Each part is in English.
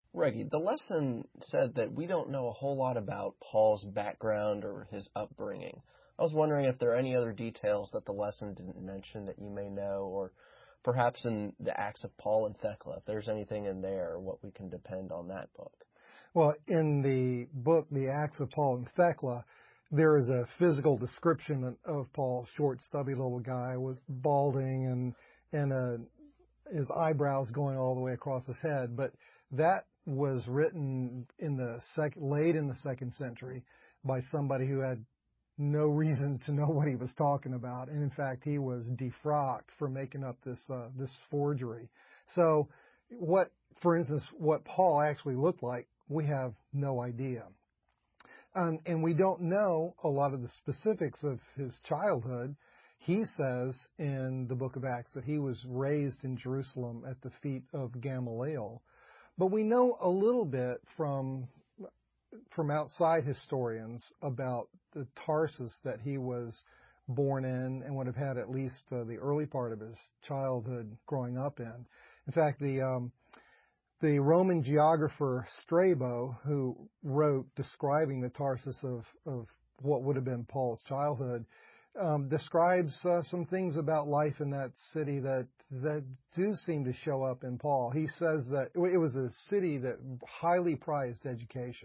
Reggie, the lesson said that we don't know a whole lot about Paul's background or his upbringing. I was wondering if there are any other details that the lesson didn't mention that you may know, or perhaps in the Acts of Paul and Thecla, if there's anything in there, what we can depend on that book. Well, in the book, The Acts of Paul and Thecla, there is a physical description of Paul, short, stubby little guy with balding and his eyebrows going all the way across his head. But that was written in the late in the 2nd century by somebody who had no reason to know what he was talking about. And in fact, he was defrocked for making up this forgery. So for instance, what Paul actually looked like, we have no idea. And we don't know a lot of the specifics of his childhood. He says in the book of Acts that he was raised in Jerusalem at the feet of Gamaliel. But we know a little bit from outside historians about the Tarsus that he was born in and would have had at least the early part of his childhood growing up in. In fact, the Roman geographer Strabo, who wrote describing the Tarsus of what would have been Paul's childhood, describes some things about life in that city that do seem to show up in Paul. He says that it was a city that highly prized education.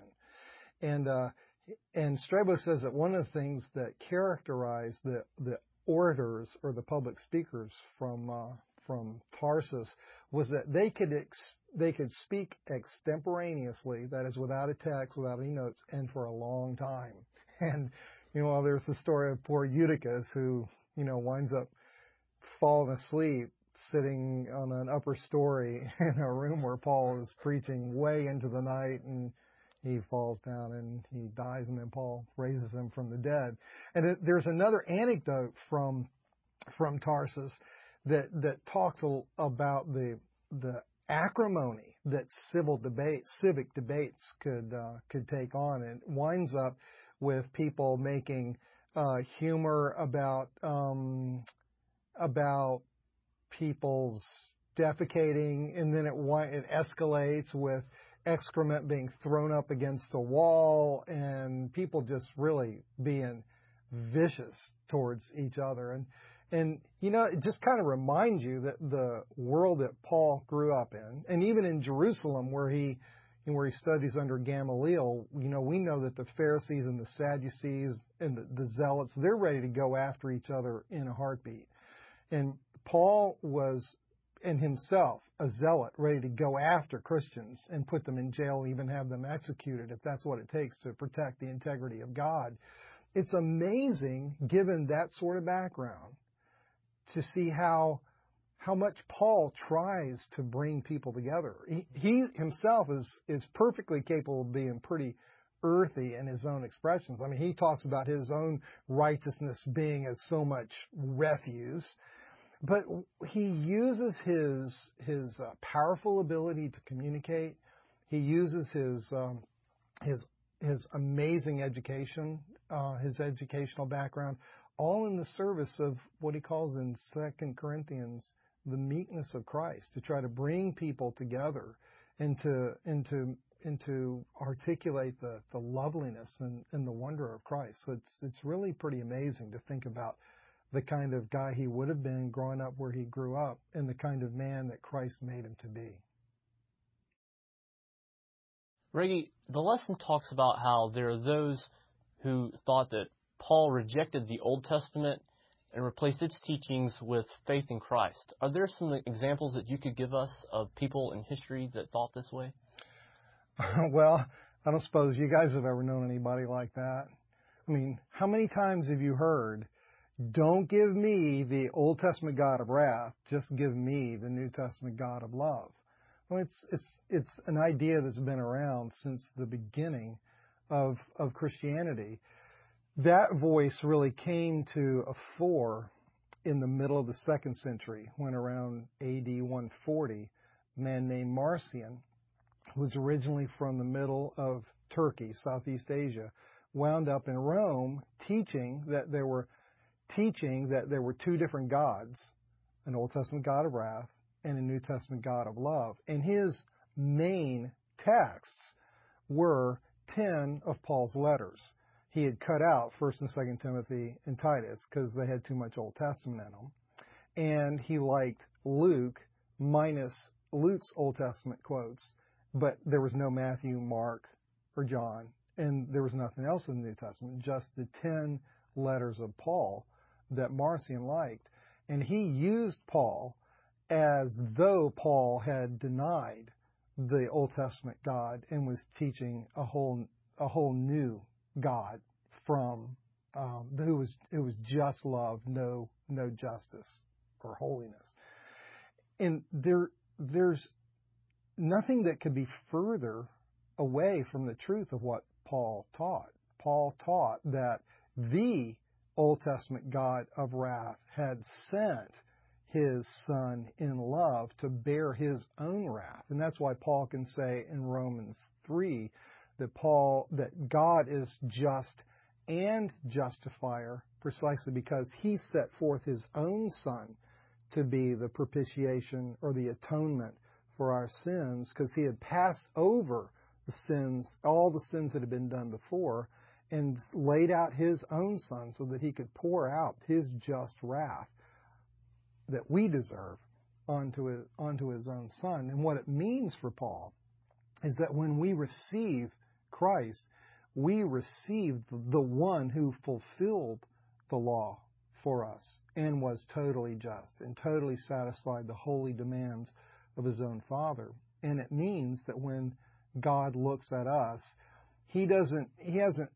And Strabo says that one of the things that characterized the orators or the public speakers from Tarsus was that they could speak extemporaneously, that is, without a text, without any notes, and for a long time. And there's the story of poor Eutychus who winds up falling asleep sitting on an upper story in a room where Paul is preaching way into the night, and he falls down and he dies, and then Paul raises him from the dead. And there's another anecdote from Tarsus that talks about the acrimony that civic debates could take on, and winds up with people making humor about people's defecating, and then it escalates with excrement being thrown up against the wall and people just really being vicious towards each other. And it just kind of reminds you that the world that Paul grew up in, and even in Jerusalem where he studies under Gamaliel, we know that the Pharisees and the Sadducees and the Zealots, they're ready to go after each other in a heartbeat. And Paul was, in himself, a zealot, ready to go after Christians and put them in jail, even have them executed if that's what it takes to protect the integrity of God. It's amazing, given that sort of background, to see how much Paul tries to bring people together. He himself is perfectly capable of being pretty earthy in his own expressions. I mean, he talks about his own righteousness being as so much refuse, but he uses his powerful ability to communicate. He uses his amazing education, his educational background, all in the service of what he calls in 2 Corinthians the meekness of Christ, to try to bring people together and to articulate the loveliness and the wonder of Christ. So it's really pretty amazing to think about the kind of guy he would have been growing up where he grew up and the kind of man that Christ made him to be. Reggie, the lesson talks about how there are those who thought that Paul rejected the Old Testament and replaced its teachings with faith in Christ. Are there some examples that you could give us of people in history that thought this way? Well, I don't suppose you guys have ever known anybody like that. I mean, how many times have you heard, don't give me the Old Testament God of wrath, just give me the New Testament God of love? Well, it's an idea that's been around since the beginning of Christianity. That voice really came to a fore in the middle of the 2nd century, when around AD 140, a man named Marcion, who was originally from the middle of Turkey, Southeast Asia, wound up in Rome teaching that there were two different gods, an Old Testament God of wrath and a New Testament God of love. And his main texts were 10 of Paul's letters. He had cut out 1st and 2nd Timothy and Titus because they had too much Old Testament in them. And he liked Luke minus Luke's Old Testament quotes, but there was no Matthew, Mark, or John, and there was nothing else in the New Testament, just the 10 letters of Paul that Marcion liked. And he used Paul as though Paul had denied the Old Testament God and was teaching a whole new God from who was just love, no justice or holiness. And there's nothing that could be further away from the truth of what Paul taught. Paul taught that the Old Testament God of wrath had sent his Son in love to bear his own wrath. And that's why Paul can say in Romans 3 that God is just and justifier precisely because he set forth his own Son to be the propitiation or the atonement for our sins, because he had passed over the sins, all the sins that had been done before, and laid out his own Son so that he could pour out his just wrath that we deserve onto his own Son. And what it means for Paul is that when we receive Christ, we receive the one who fulfilled the law for us and was totally just and totally satisfied the holy demands of his own Father. And it means that when God looks at us, he hasn't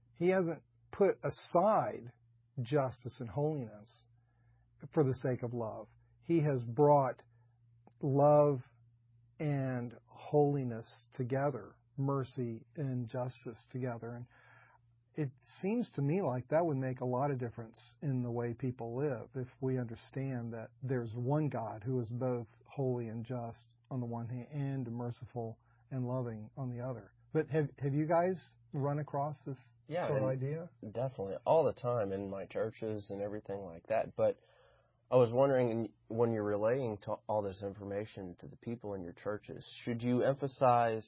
put aside justice and holiness for the sake of love. He has brought love and holiness together, mercy and justice together. And it seems to me like that would make a lot of difference in the way people live if we understand that there's one God who is both holy and just on the one hand and merciful and loving on the other. But have you guys run across this sort of idea? Definitely, all the time in my churches and everything like that. But I was wondering, when you're relaying all this information to the people in your churches, should you emphasize,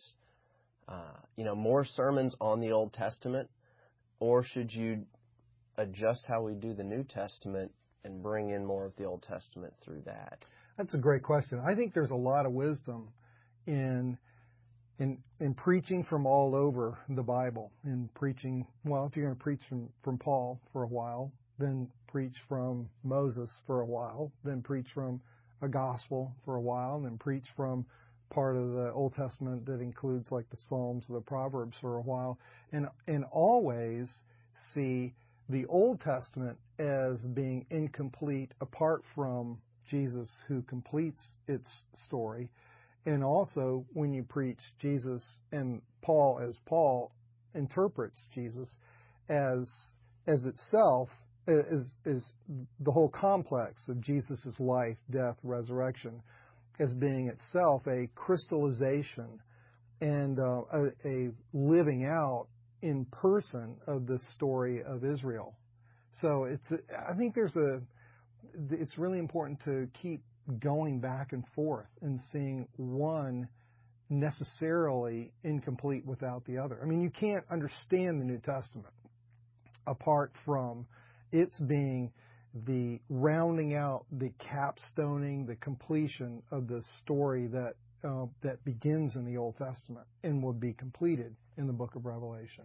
more sermons on the Old Testament, or should you adjust how we do the New Testament and bring in more of the Old Testament through that? That's a great question. I think there's a lot of wisdom in preaching from all over the Bible, in preaching, well, if you're going to preach from Paul for a while, then preach from Moses for a while, then preach from a gospel for a while, and then preach from part of the Old Testament that includes like the Psalms or the Proverbs for a while, and always see the Old Testament as being incomplete apart from Jesus, who completes its story. And also, when you preach Jesus and Paul, as Paul interprets Jesus as itself, is the whole complex of Jesus' life, death, resurrection, as being itself a crystallization and a living out in person of the story of Israel. So I think it's really important to keep going back and forth and seeing one necessarily incomplete without the other. I mean, you can't understand the New Testament apart from its being the rounding out, the capstoning, the completion of the story that begins in the Old Testament and will be completed in the book of Revelation.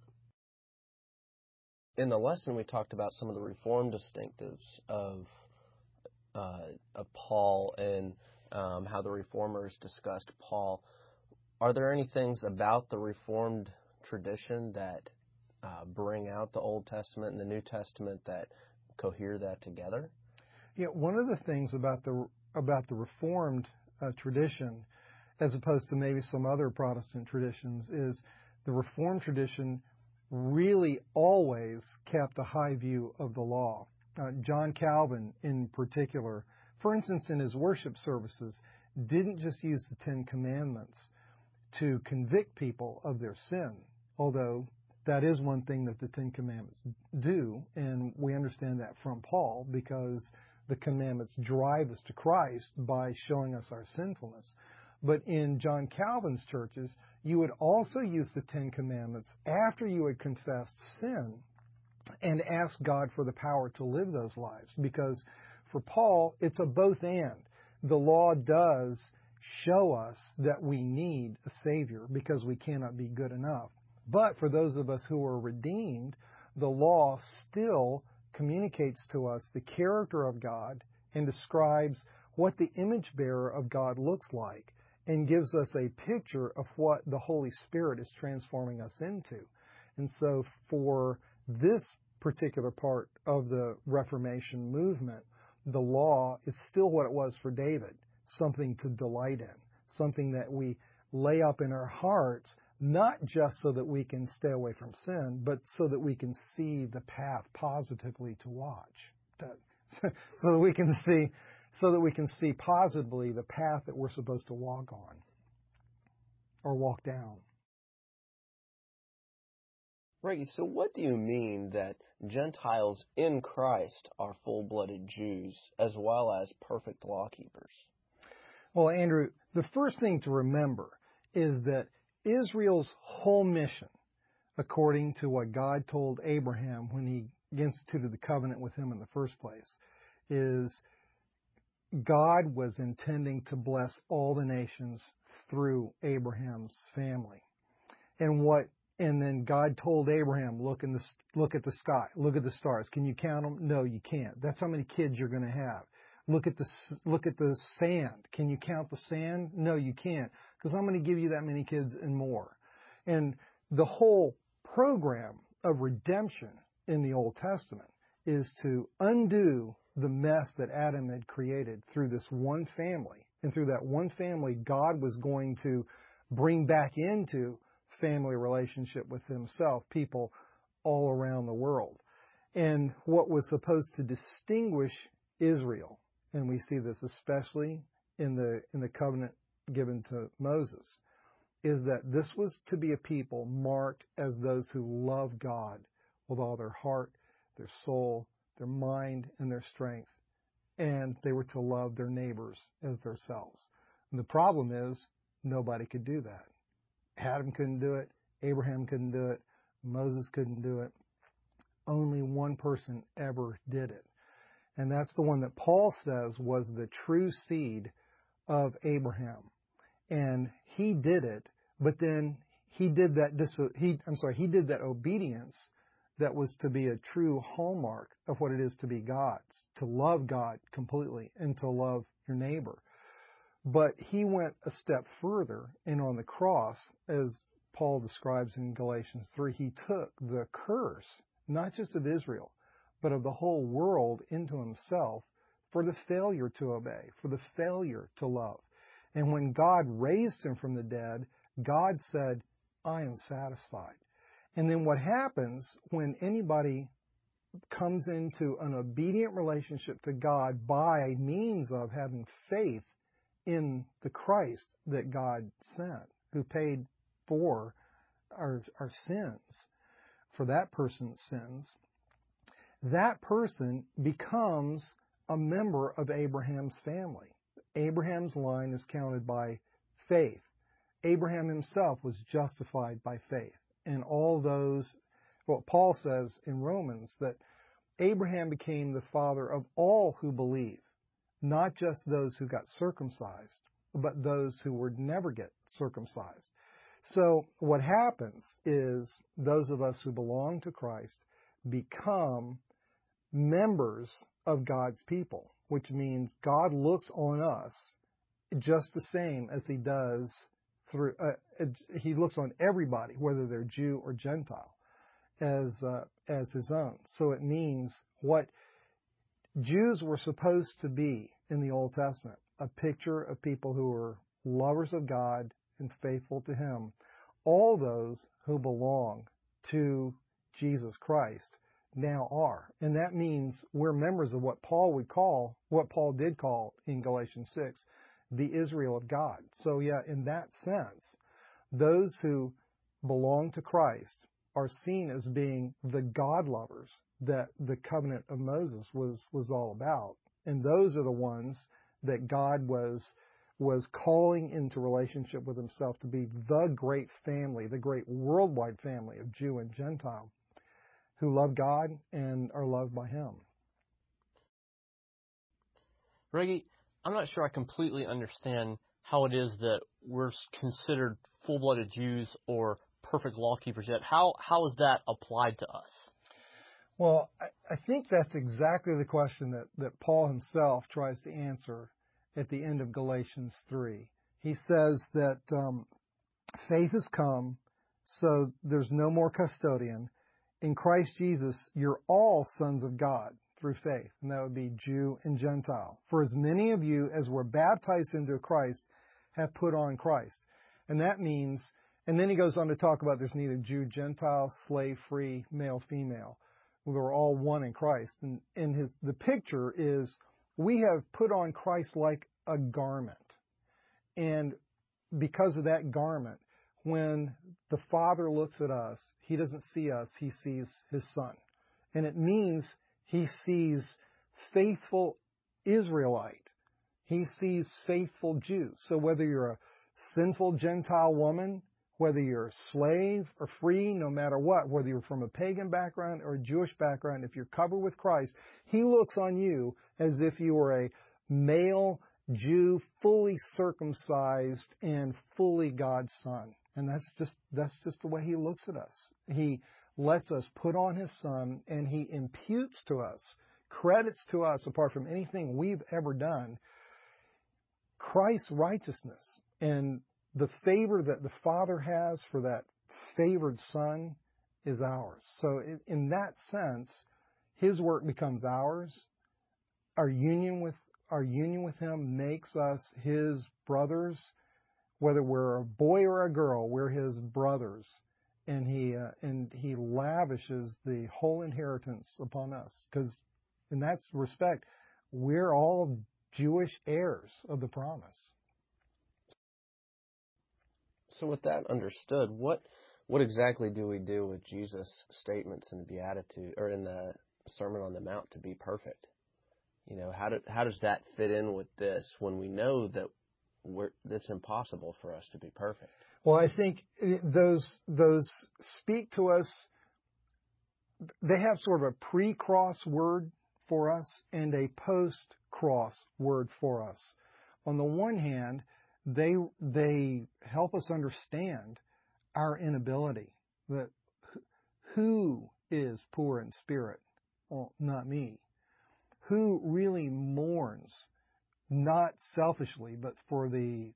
In the lesson, we talked about some of the Reformed distinctives of Paul and how the Reformers discussed Paul. Are there any things about the Reformed tradition that bring out the Old Testament and the New Testament that cohere that together? Yeah, one of the things about the Reformed tradition, as opposed to maybe some other Protestant traditions, is the Reformed tradition really always kept a high view of the law. John Calvin, in particular, for instance, in his worship services, didn't just use the Ten Commandments to convict people of their sin, although that is one thing that the Ten Commandments do, and we understand that from Paul because the commandments drive us to Christ by showing us our sinfulness. But in John Calvin's churches, you would also use the Ten Commandments after you had confessed sin and ask God for the power to live those lives. Because for Paul, it's a both and. The law does show us that we need a Savior because we cannot be good enough. But for those of us who are redeemed, the law still communicates to us the character of God and describes what the image bearer of God looks like and gives us a picture of what the Holy Spirit is transforming us into. And so for this particular part of the Reformation movement, the law is still what it was for David, something to delight in, something that we lay up in our hearts, not just so that we can stay away from sin, but so that we can see the path positively to watch. So that we can see positively the path that we're supposed to walk on or walk down. Reggie, so what do you mean that Gentiles in Christ are full-blooded Jews as well as perfect lawkeepers? Well, Andrew, the first thing to remember is that Israel's whole mission, according to what God told Abraham when he instituted the covenant with him in the first place, is God was intending to bless all the nations through Abraham's family. And then God told Abraham, look at the sky, look at the stars. Can you count them? No, you can't. That's how many kids you're going to have. Look at the sand. Can you count the sand? No, you can't, because I'm going to give you that many kids and more. And the whole program of redemption in the Old Testament is to undo the mess that Adam had created through this one family. And through that one family, God was going to bring back into family relationship with himself people all around the world. And what was supposed to distinguish Israel, and we see this especially in the covenant given to Moses, is that this was to be a people marked as those who love God with all their heart, their soul, their mind, and their strength. And they were to love their neighbors as themselves. And the problem is, nobody could do that. Adam couldn't do it. Abraham couldn't do it. Moses couldn't do it. Only one person ever did it. And that's the one that Paul says was the true seed of Abraham. And he did it, but then he did that obedience that was to be a true hallmark of what it is to be God's, to love God completely and to love your neighbor. But he went a step further, and on the cross, as Paul describes in Galatians 3, he took the curse, not just of Israel, but of the whole world into himself for the failure to obey, for the failure to love. And when God raised him from the dead, God said, I am satisfied. And then what happens when anybody comes into an obedient relationship to God by means of having faith in the Christ that God sent, who paid for our sins, for that person's sins, that person becomes a member of Abraham's family. Abraham's line is counted by faith. Abraham himself was justified by faith. And all those, what Paul says in Romans, that Abraham became the father of all who believe, not just those who got circumcised, but those who would never get circumcised. So what happens is those of us who belong to Christ become members of God's people, which means God looks on us just the same as he does he looks on everybody, whether they're Jew or Gentile, as his own. So it means what Jews were supposed to be in the Old Testament, a picture of people who were lovers of God and faithful to him. All those who belong to Jesus Christ now are. And that means we're members of what Paul did call in Galatians 6, the Israel of God. So yeah, in that sense, those who belong to Christ are seen as being the God lovers that the covenant of Moses was all about. And those are the ones that God was was calling into relationship with himself to be the great family, the great worldwide family of Jew and Gentile who love God and are loved by him. Reggie, I'm not sure I completely understand how it is that we're considered full-blooded Jews or perfect law keepers yet. How is that applied to us? Well, I think that's exactly the question that Paul himself tries to answer at the end of Galatians 3. He says that faith has come, so there's no more custodian. In Christ Jesus, you're all sons of God through faith, and that would be Jew and Gentile. For as many of you as were baptized into Christ have put on Christ. And that means, and then he goes on to talk about there's neither Jew, Gentile, slave, free, male, female. We're all one in Christ. And the picture is we have put on Christ like a garment. And because of that garment, when the Father looks at us, he doesn't see us, he sees his Son. And it means he sees faithful Israelite. He sees faithful Jew. So whether you're a sinful Gentile woman, whether you're a slave or free, no matter what, whether you're from a pagan background or a Jewish background, if you're covered with Christ, he looks on you as if you were a male Jew, fully circumcised and fully God's son. And that's just the way he looks at us. He lets us put on his Son, and he imputes to us, credits to us, apart from anything we've ever done, Christ's righteousness. And the favor that the Father has for that favored Son is ours. So in that sense, his work becomes ours. Our union with him makes us his brothers. Whether we're a boy or a girl, we're his brothers. And he lavishes the whole inheritance upon us. Because in that respect, we're all Jewish heirs of the promise. So with that understood, what exactly do we do with Jesus' statements in the Beatitude or in the Sermon on the Mount to be perfect? You know, how does that fit in with this when we know that it's impossible for us to be perfect? Well, I think those speak to us. They have sort of a pre-cross word for us and a post-cross word for us. On the one hand, they help us understand our inability. That who is poor in spirit? Well, not me. Who really mourns, not selfishly, but for the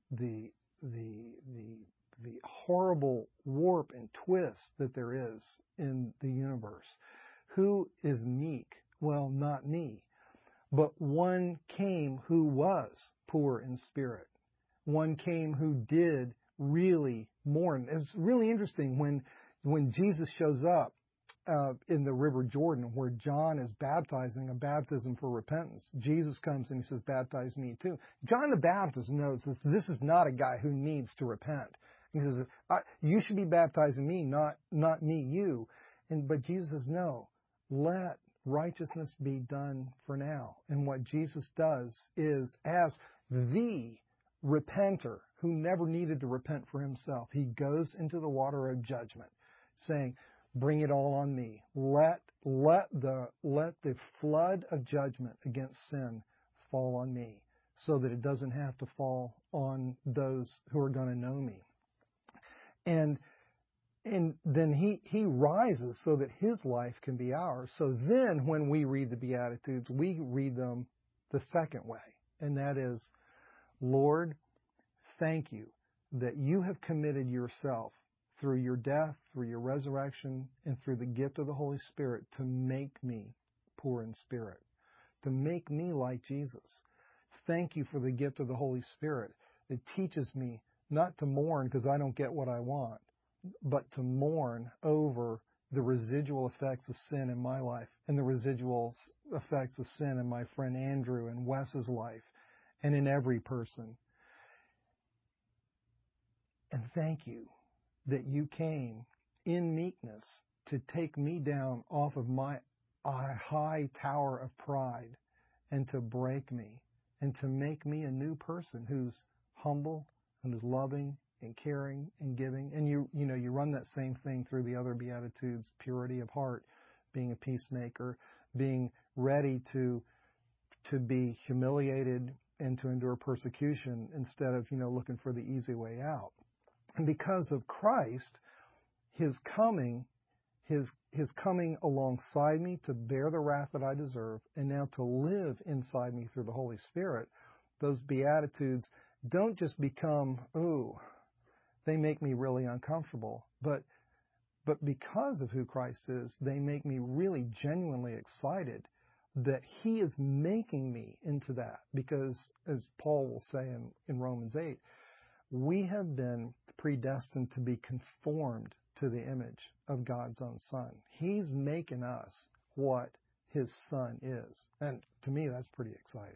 horrible warp and twist that there is in the universe? Who is meek? Well, not me. But one came who was poor in spirit. One came who did really mourn. It's really interesting when Jesus shows up in the River Jordan, where John is baptizing, a baptism for repentance. Jesus comes and he says, "Baptize me too." John the Baptist knows that this is not a guy who needs to repent. He says, "You should be baptizing me, not me, you." But Jesus says, "No, let righteousness be done for now." And what Jesus does is, as the repenter who never needed to repent for himself, he goes into the water of judgment, saying, "Bring it all on me. Let the flood of judgment against sin fall on me, so that it doesn't have to fall on those who are going to know me." And then he rises so that his life can be ours. So then when we read the Beatitudes, we read them the second way. And that is, "Lord, thank you that you have committed yourself through your death, through your resurrection, and through the gift of the Holy Spirit to make me poor in spirit, to make me like Jesus. Thank you for the gift of the Holy Spirit. It teaches me not to mourn because I don't get what I want, but to mourn over the residual effects of sin in my life and the residual effects of sin in my friend Andrew and Wes's life and in every person. And thank you that you came in meekness to take me down off of my high tower of pride and to break me and to make me a new person who's humble and is loving and caring and giving. And you run that same thing through the other Beatitudes: purity of heart, being a peacemaker, being ready to be humiliated and to endure persecution instead of, looking for the easy way out. And because of Christ, his coming alongside me to bear the wrath that I deserve, and now to live inside me through the Holy Spirit, those Beatitudes don't just become, they make me really uncomfortable, but because of who Christ is, they make me really genuinely excited that he is making me into that. Because, as Paul will say in Romans 8, we have been predestined to be conformed to the image of God's own Son. He's making us what his Son is. And to me, that's pretty exciting.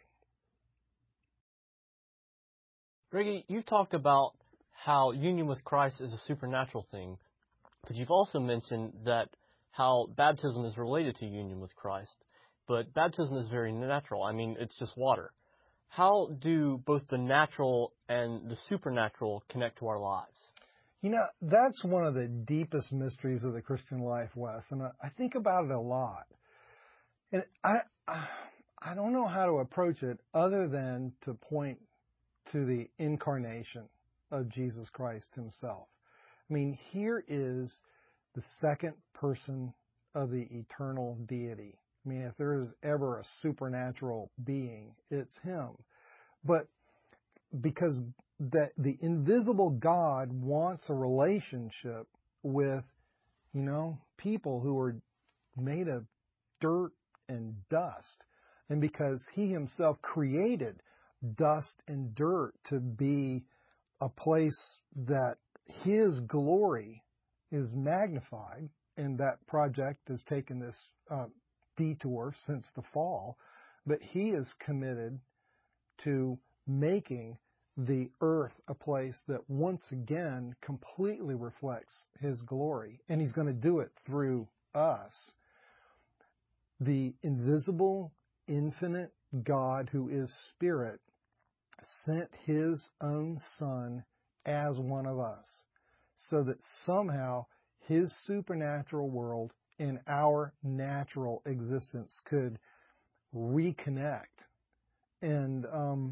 Greggy, you've talked about how union with Christ is a supernatural thing, but you've also mentioned that how baptism is related to union with Christ. But baptism is very natural. I mean, it's just water. How do both the natural and the supernatural connect to our lives? That's one of the deepest mysteries of the Christian life, Wes, and I think about it a lot. And I don't know how to approach it other than to point to the incarnation of Jesus Christ himself. I mean, here is the second person of the eternal deity. I mean, if there is ever a supernatural being, it's him. But because the invisible God wants a relationship with, people who are made of dirt and dust. And because he himself created dust and dirt to be a place that his glory is magnified, and that project has taken this detour since the fall, but he is committed to making the earth a place that once again completely reflects his glory, and he's going to do it through us. The invisible, infinite God, who is Spirit, sent his own Son as one of us, so that somehow his supernatural world and our natural existence could reconnect. And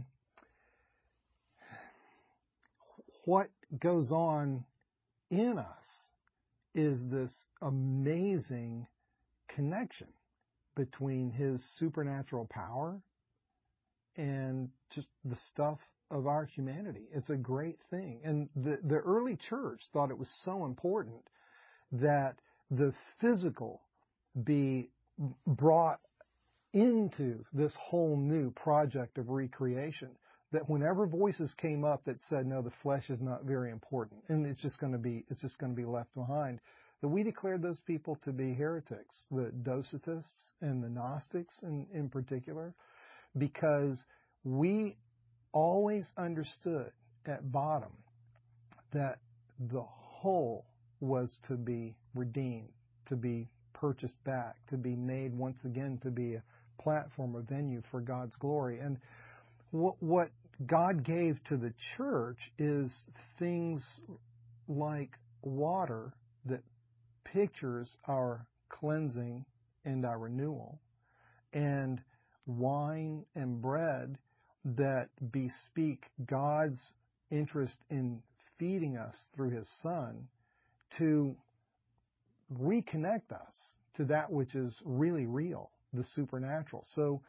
what goes on in us is this amazing connection between his supernatural power and just the stuff of our humanity. It's a great thing. And the early church thought it was so important that the physical be brought into this whole new project of recreation, that whenever voices came up that said, no, the flesh is not very important, and it's just going to be left behind, that we declared those people to be heretics, the Docetists and the Gnostics in particular, because we always understood at bottom that the whole was to be redeemed, to be purchased back, to be made once again to be a platform, a venue for God's glory. And what God gave to the church is things like water that pictures our cleansing and our renewal, and wine and bread that bespeak God's interest in feeding us through his Son to reconnect us to that which is really real, the supernatural. So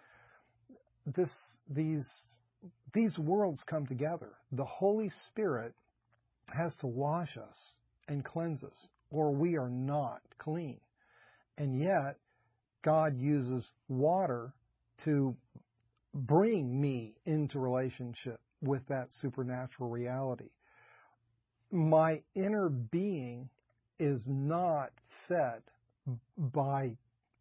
these worlds come together. The Holy Spirit has to wash us and cleanse us, or we are not clean. And yet, God uses water to bring me into relationship with that supernatural reality. My inner being is not fed by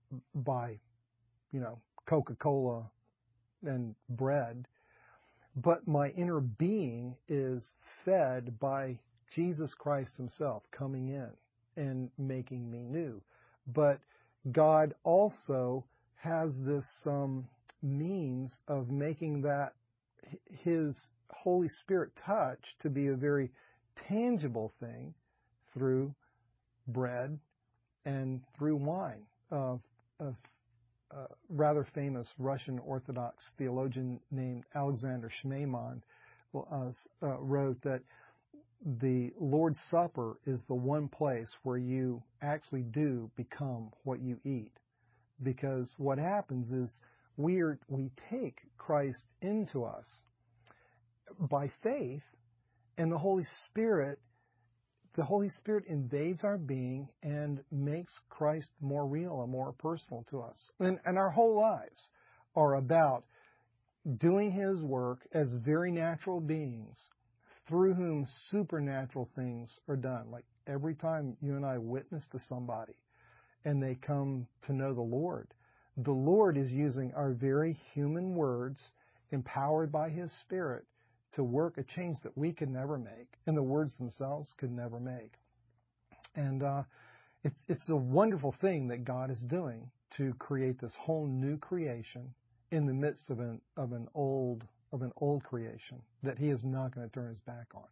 Coca-Cola and bread, but my inner being is fed by Jesus Christ himself coming in and making me new. But God also has this means of making that his Holy Spirit touch to be a very tangible thing through bread and through wine. A rather famous Russian Orthodox theologian named Alexander Shmeiman wrote that the Lord's Supper is the one place where you actually do become what you eat. Because what happens is we take Christ into us by faith, and the Holy Spirit invades our being and makes Christ more real and more personal to us. And our whole lives are about doing His work as very natural beings through whom supernatural things are done. Like every time you and I witness to somebody and they come to know the Lord is using our very human words, empowered by His Spirit, to work a change that we could never make, and the words themselves could never make. And it's a wonderful thing that God is doing to create this whole new creation in the midst of an old creation that He is not going to turn His back on.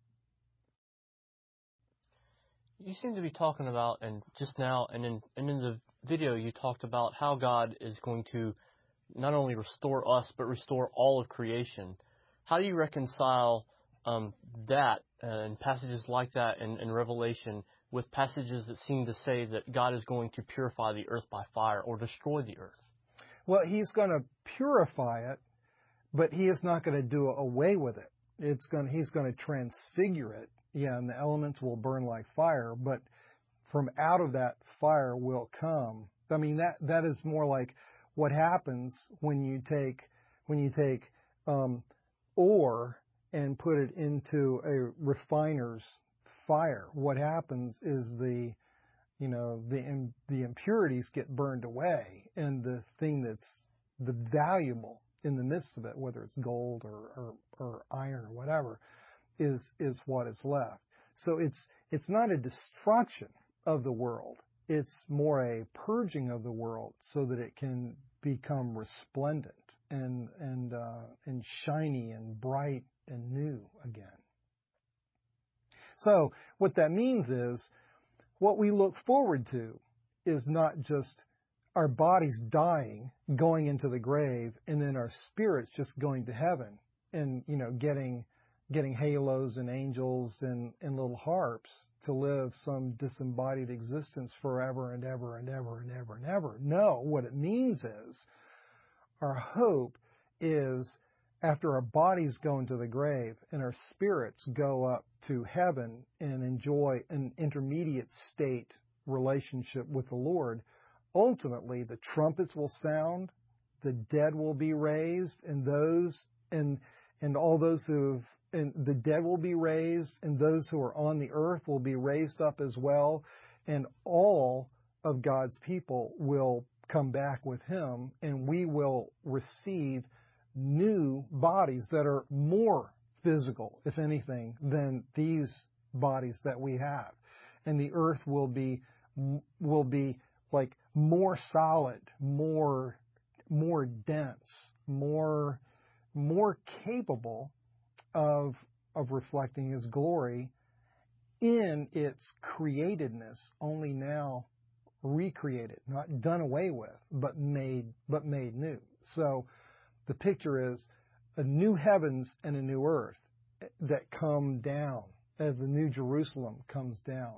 You seem to be talking about, and just now, and in the video, you talked about how God is going to not only restore us, but restore all of creation. How do you reconcile that and passages like that in Revelation with passages that seem to say that God is going to purify the earth by fire or destroy the earth? Well, He's going to purify it, but He is not going to do away with it. He's going to transfigure it. Yeah, and the elements will burn like fire, but from out of that fire will come. I mean, that is more like what happens when you take ore and put it into a refiner's fire. What happens is the impurities get burned away, and the thing that's the valuable in the midst of it, whether it's gold or iron or whatever, is what is left. So it's not a destruction of the world. It's more a purging of the world so that it can become resplendent and shiny and bright and new again. So what that means is what we look forward to is not just our bodies dying, going into the grave, and then our spirits just going to heaven and, getting halos and angels and little harps to live some disembodied existence forever and ever and ever and ever and ever. No, what it means is our hope is after our bodies go into the grave and our spirits go up to heaven and enjoy an intermediate state relationship with the Lord, ultimately the trumpets will sound, the dead will be raised, and all those and the dead will be raised, and those who are on the earth will be raised up as well, and all of God's people will come back with Him, and we will receive new bodies that are more physical, if anything, than these bodies that we have. And the earth will be like more solid, more dense, more capable of reflecting His glory in its createdness, only now recreated, not done away with, but made new. So the picture is a new heavens and a new earth that come down as the new Jerusalem comes down.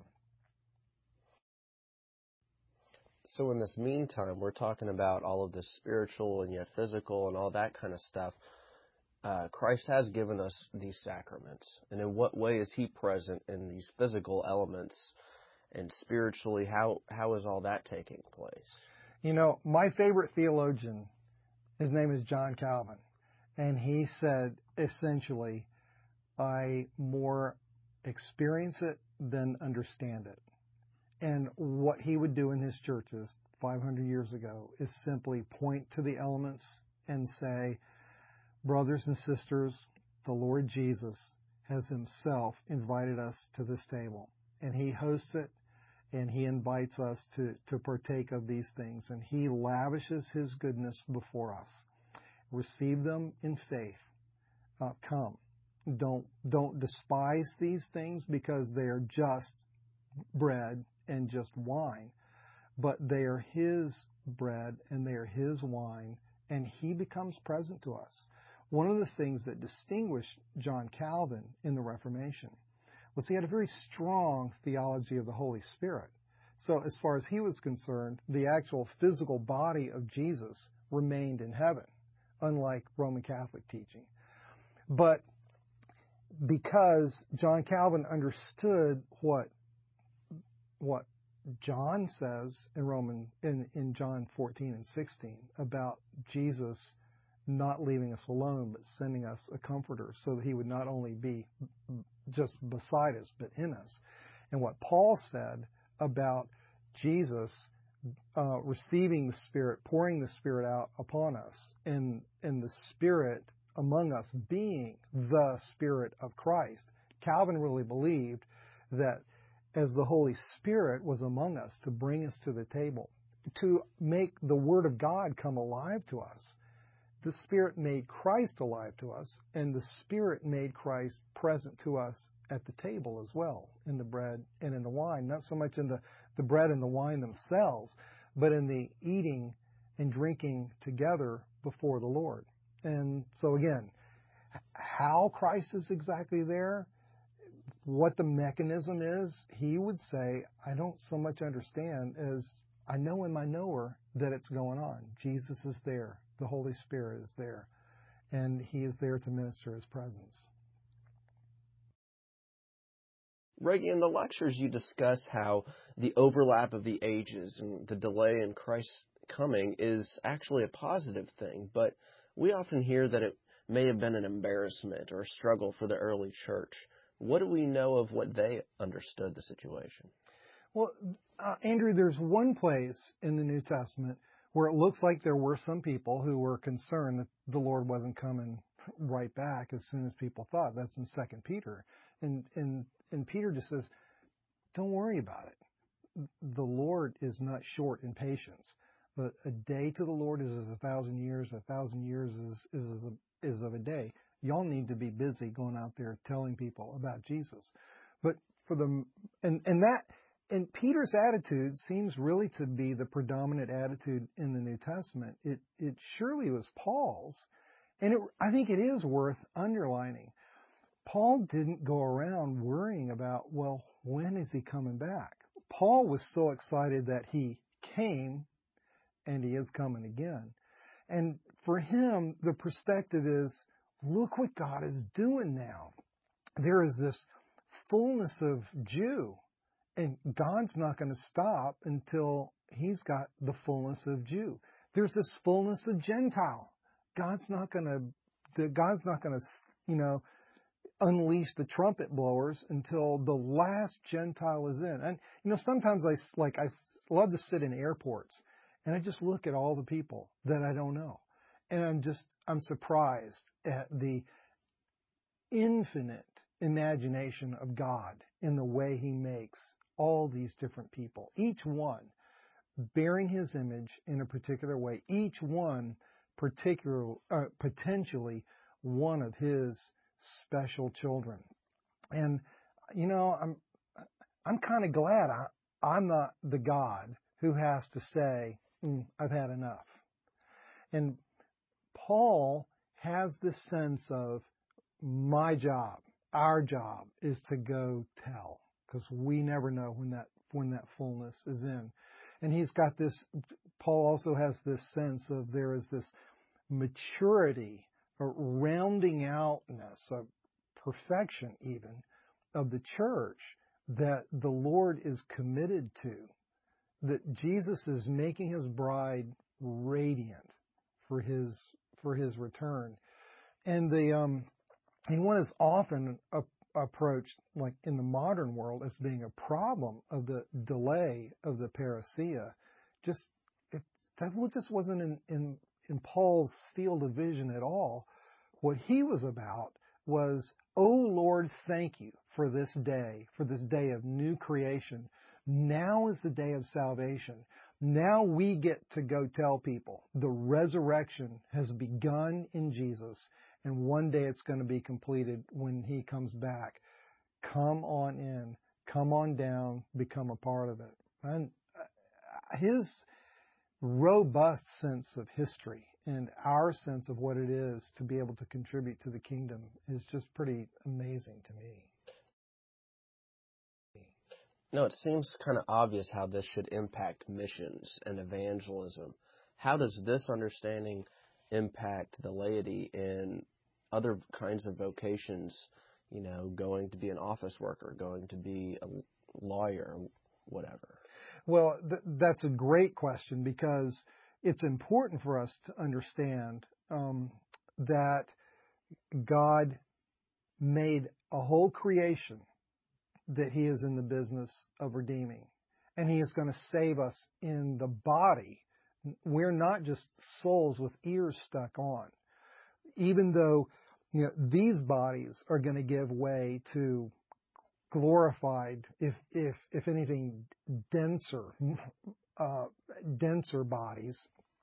So in this meantime, we're talking about all of this spiritual and yet physical and all that kind of stuff. Christ has given us these sacraments. And in what way is He present in these physical elements? And spiritually, how is all that taking place? My favorite theologian, his name is John Calvin. And he said, essentially, I more experience it than understand it. And what he would do in his churches 500 years ago is simply point to the elements and say, brothers and sisters, the Lord Jesus has Himself invited us to this table. And He hosts it, and He invites us to partake of these things. And He lavishes His goodness before us. Receive them in faith. Come. don't despise these things because they are just bread and just wine, but they are His bread and they are His wine, and He becomes present to us. One of the things that distinguished John Calvin in the Reformation was he had a very strong theology of the Holy Spirit. So as far as he was concerned, the actual physical body of Jesus remained in heaven, unlike Roman Catholic teaching. But because John Calvin understood what John says in John 14 and 16 about Jesus not leaving us alone, but sending us a comforter so that he would not only be just beside us, but in us. And what Paul said about Jesus receiving the Spirit, pouring the Spirit out upon us, and the Spirit among us being the Spirit of Christ. Calvin really believed that as the Holy Spirit was among us to bring us to the table, to make the Word of God come alive to us, the Spirit made Christ alive to us, and the Spirit made Christ present to us at the table as well, in the bread and in the wine. Not so much in the bread and the wine themselves, but in the eating and drinking together before the Lord. And so again, how Christ is exactly there, what the mechanism is, he would say, I don't so much understand as I know in my knower that it's going on. Jesus is there. The Holy Spirit is there. And he is there to minister his presence. Reggie, in the lectures you discuss how the overlap of the ages and the delay in Christ's coming is actually a positive thing, but we often hear that it may have been an embarrassment or a struggle for the early church. What do we know of what they understood the situation? Well, Andrew, there's one place in the New Testament where it looks like there were some people who were concerned that the Lord wasn't coming right back as soon as people thought. That's in 2 Peter. And Peter just says, don't worry about it. The Lord is not short in patience. But a day to the Lord is as 1,000 years. 1,000 years is of a day. Y'all need to be busy going out there telling people about Jesus. But for them, and Peter's attitude seems really to be the predominant attitude in the New Testament. It surely was Paul's, and I think it is worth underlining. Paul didn't go around worrying about, well, when is he coming back? Paul was so excited that he came, and he is coming again. And for him, the perspective is, look what God is doing now. There is this fullness of Jew, and God's not going to stop until he's got the fullness of Jew. There's this fullness of Gentile. God's not going to, unleash the trumpet blowers until the last Gentile is in. And, sometimes I love to sit in airports and I just look at all the people that I don't know. And I'm surprised at the infinite imagination of God in the way he makes all these different people, each one bearing his image in a particular way, each one potentially one of his special children. And, I'm kind of glad I'm not the God who has to say, I've had enough. And Paul has this sense of my job, our job is to go tell, because we never know when that fullness is in. And he's got this, Paul also has this sense of there is this maturity, or rounding outness, of perfection even, of the church that the Lord is committed to, that Jesus is making his bride radiant for his return. And one is often approached, like in the modern world, as being a problem of the delay of the parousia. That just wasn't in Paul's field of vision at all. What he was about was, oh Lord, thank you for this day of new creation. Now is the day of salvation. Now we get to go tell people the resurrection has begun in Jesus, and one day it's going to be completed when he comes back. Come on in, come on down, become a part of it. And his robust sense of history and our sense of what it is to be able to contribute to the kingdom is just pretty amazing to me. No, it seems kind of obvious how this should impact missions and evangelism. How does this understanding impact the laity in other kinds of vocations, you know, going to be an office worker, going to be a lawyer, whatever? Well, that's a great question, because it's important for us to understand that God made a whole creation that he is in the business of redeeming. And he is going to save us in the body. We're not just souls with ears stuck on. Even though, you know, these bodies are going to give way to glorified, if anything, denser bodies.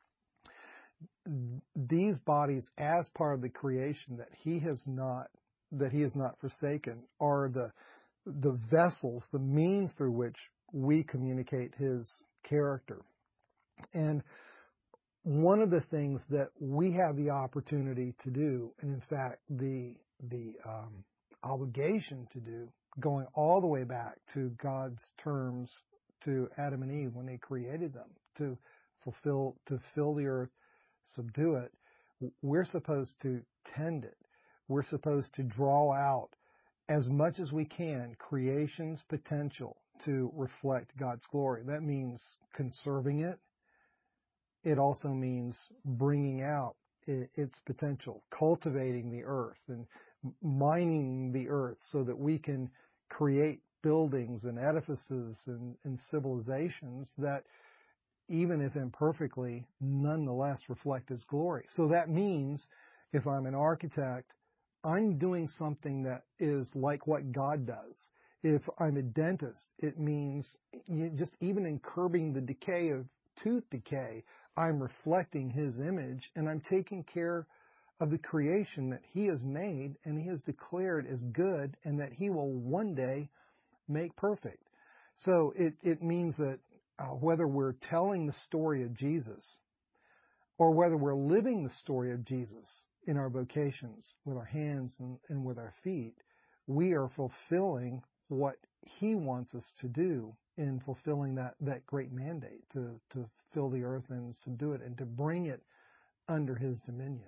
These bodies, as part of the creation that he has not forsaken, are the vessels, the means through which we communicate his character. And one of the things that we have the opportunity to do, and in fact the obligation to do, going all the way back to God's terms to Adam and Eve when he created them, to fill the earth, subdue it, we're supposed to tend it. We're supposed to draw out as much as we can creation's potential to reflect God's glory. That means conserving it. It also means bringing out its potential, cultivating the earth and mining the earth so that we can create buildings and edifices and civilizations that, even if imperfectly, nonetheless reflect his glory. So that means if I'm an architect, I'm doing something that is like what God does. If I'm a dentist, it means just even in curbing the decay of tooth decay, I'm reflecting his image, and I'm taking care of the creation that he has made and he has declared as good, and that he will one day make perfect. So it means that whether we're telling the story of Jesus or whether we're living the story of Jesus in our vocations with our hands and with our feet, we are fulfilling what he wants us to do in fulfilling that great mandate to fill the earth and subdue it and to bring it under his dominion.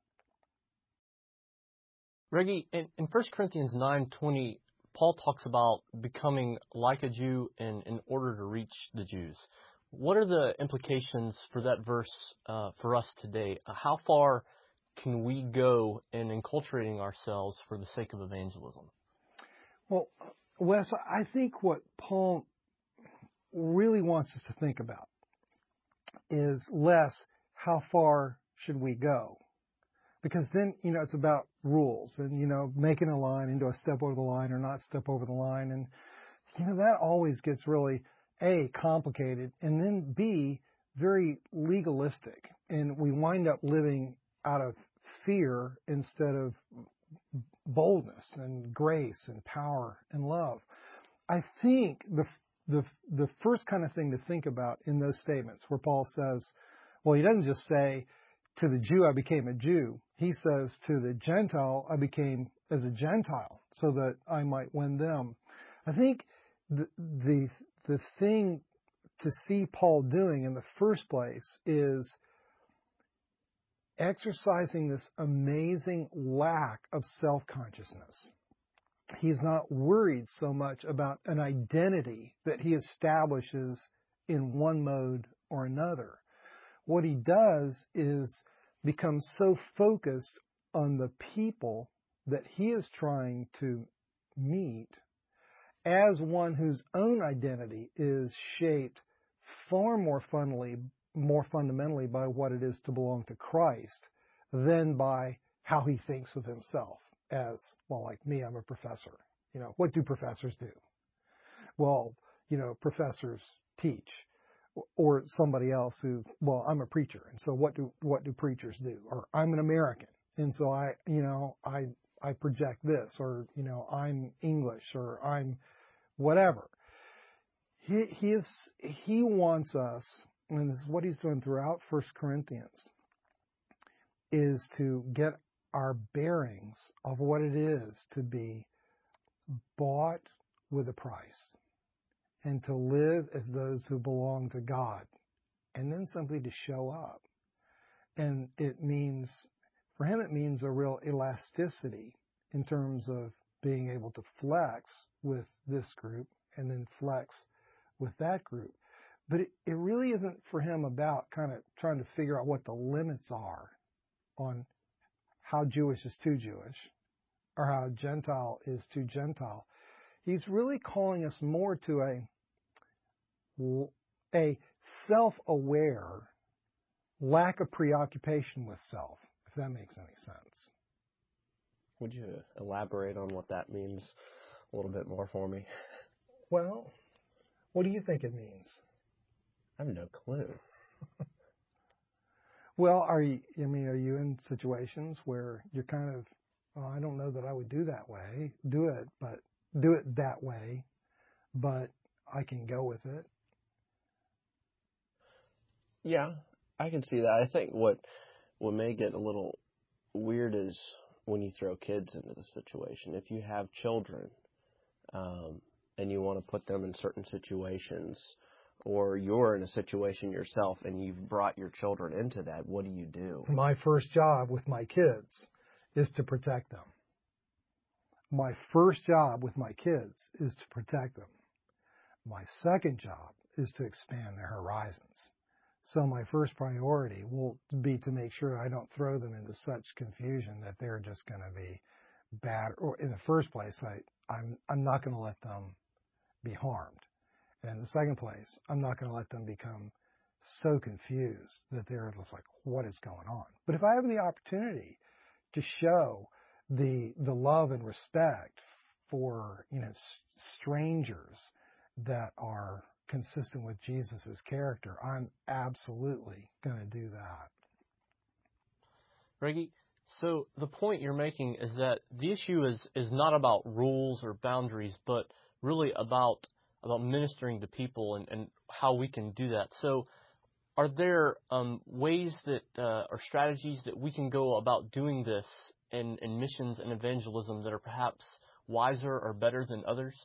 Reggie, in 1 Corinthians 9:20, Paul talks about becoming like a Jew in order to reach the Jews. What are the implications for that verse for us today? How far can we go in enculturating ourselves for the sake of evangelism? Well, Wes, I think what Paul really wants us to think about is less how far should we go. Because then, it's about rules and, making a line and do I step over the line or not step over the line. And, that always gets really, A, complicated, and then B, very legalistic. And we wind up living out of fear instead of boldness and grace and power and love. I think the first kind of thing to think about in those statements where Paul says, well, he doesn't just say, to the Jew I became a Jew. He says, to the Gentile I became as a Gentile so that I might win them. I think the thing to see Paul doing in the first place is exercising this amazing lack of self-consciousness. He's not worried so much about an identity that he establishes in one mode or another. What he does is become so focused on the people that he is trying to meet as one whose own identity is shaped far more fundamentally by what it is to belong to Christ than by how he thinks of himself as, well, like me, I'm a professor. What do professors do? Well, professors teach. Or somebody else who, well, I'm a preacher, and so what do preachers do? Or I'm an American, And so I project this, or, I'm English, or I'm whatever. He wants us, and this is what he's doing throughout 1 Corinthians, is to get our bearings of what it is to be bought with a price and to live as those who belong to God, and then simply to show up. And for him, it means a real elasticity in terms of being able to flex with this group and then flex with that group. But it really isn't for him about kind of trying to figure out what the limits are on how Jewish is too Jewish or how Gentile is too Gentile. He's really calling us more to a self-aware lack of preoccupation with self, if that makes any sense. Would you elaborate on what that means a little bit more for me? Well, what do you think it means? I have no clue. Well, are you in situations where you're kind of, I don't know that I would do that way, but I can go with it. Yeah, I can see that. I think what may get a little weird is when you throw kids into the situation. If you have children, and you want to put them in certain situations, or you're in a situation yourself and you've brought your children into that, what do you do? My first job with my kids is to protect them. My first job with my kids is to protect them. My second job is to expand their horizons. So my first priority will be to make sure I don't throw them into such confusion that they're just going to be bad. Or in the first place, I'm not going to let them be harmed. And in the second place, I'm not going to let them become so confused that they're just like, what is going on? But if I have the opportunity to show the love and respect for, strangers that are consistent with Jesus's character, I'm absolutely going to do that. Reggie, so the point you're making is that the issue is not about rules or boundaries, but really about ministering to people and how we can do that. So are there ways that or strategies that we can go about doing this in missions and evangelism that are perhaps wiser or better than others?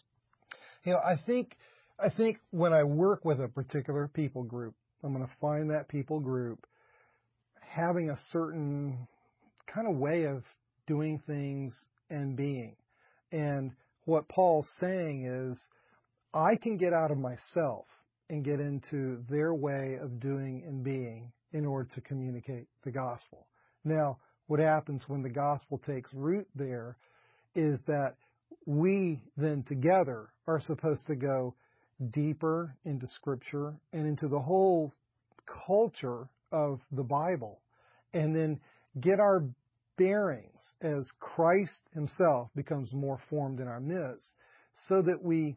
I think when I work with a particular people group, I'm going to find that people group having a certain kind of way of doing things and being. And what Paul's saying is, I can get out of myself and get into their way of doing and being in order to communicate the gospel. Now, what happens when the gospel takes root there is that we then together are supposed to go deeper into Scripture and into the whole culture of the Bible, and then get our bearings as Christ himself becomes more formed in our midst, so that we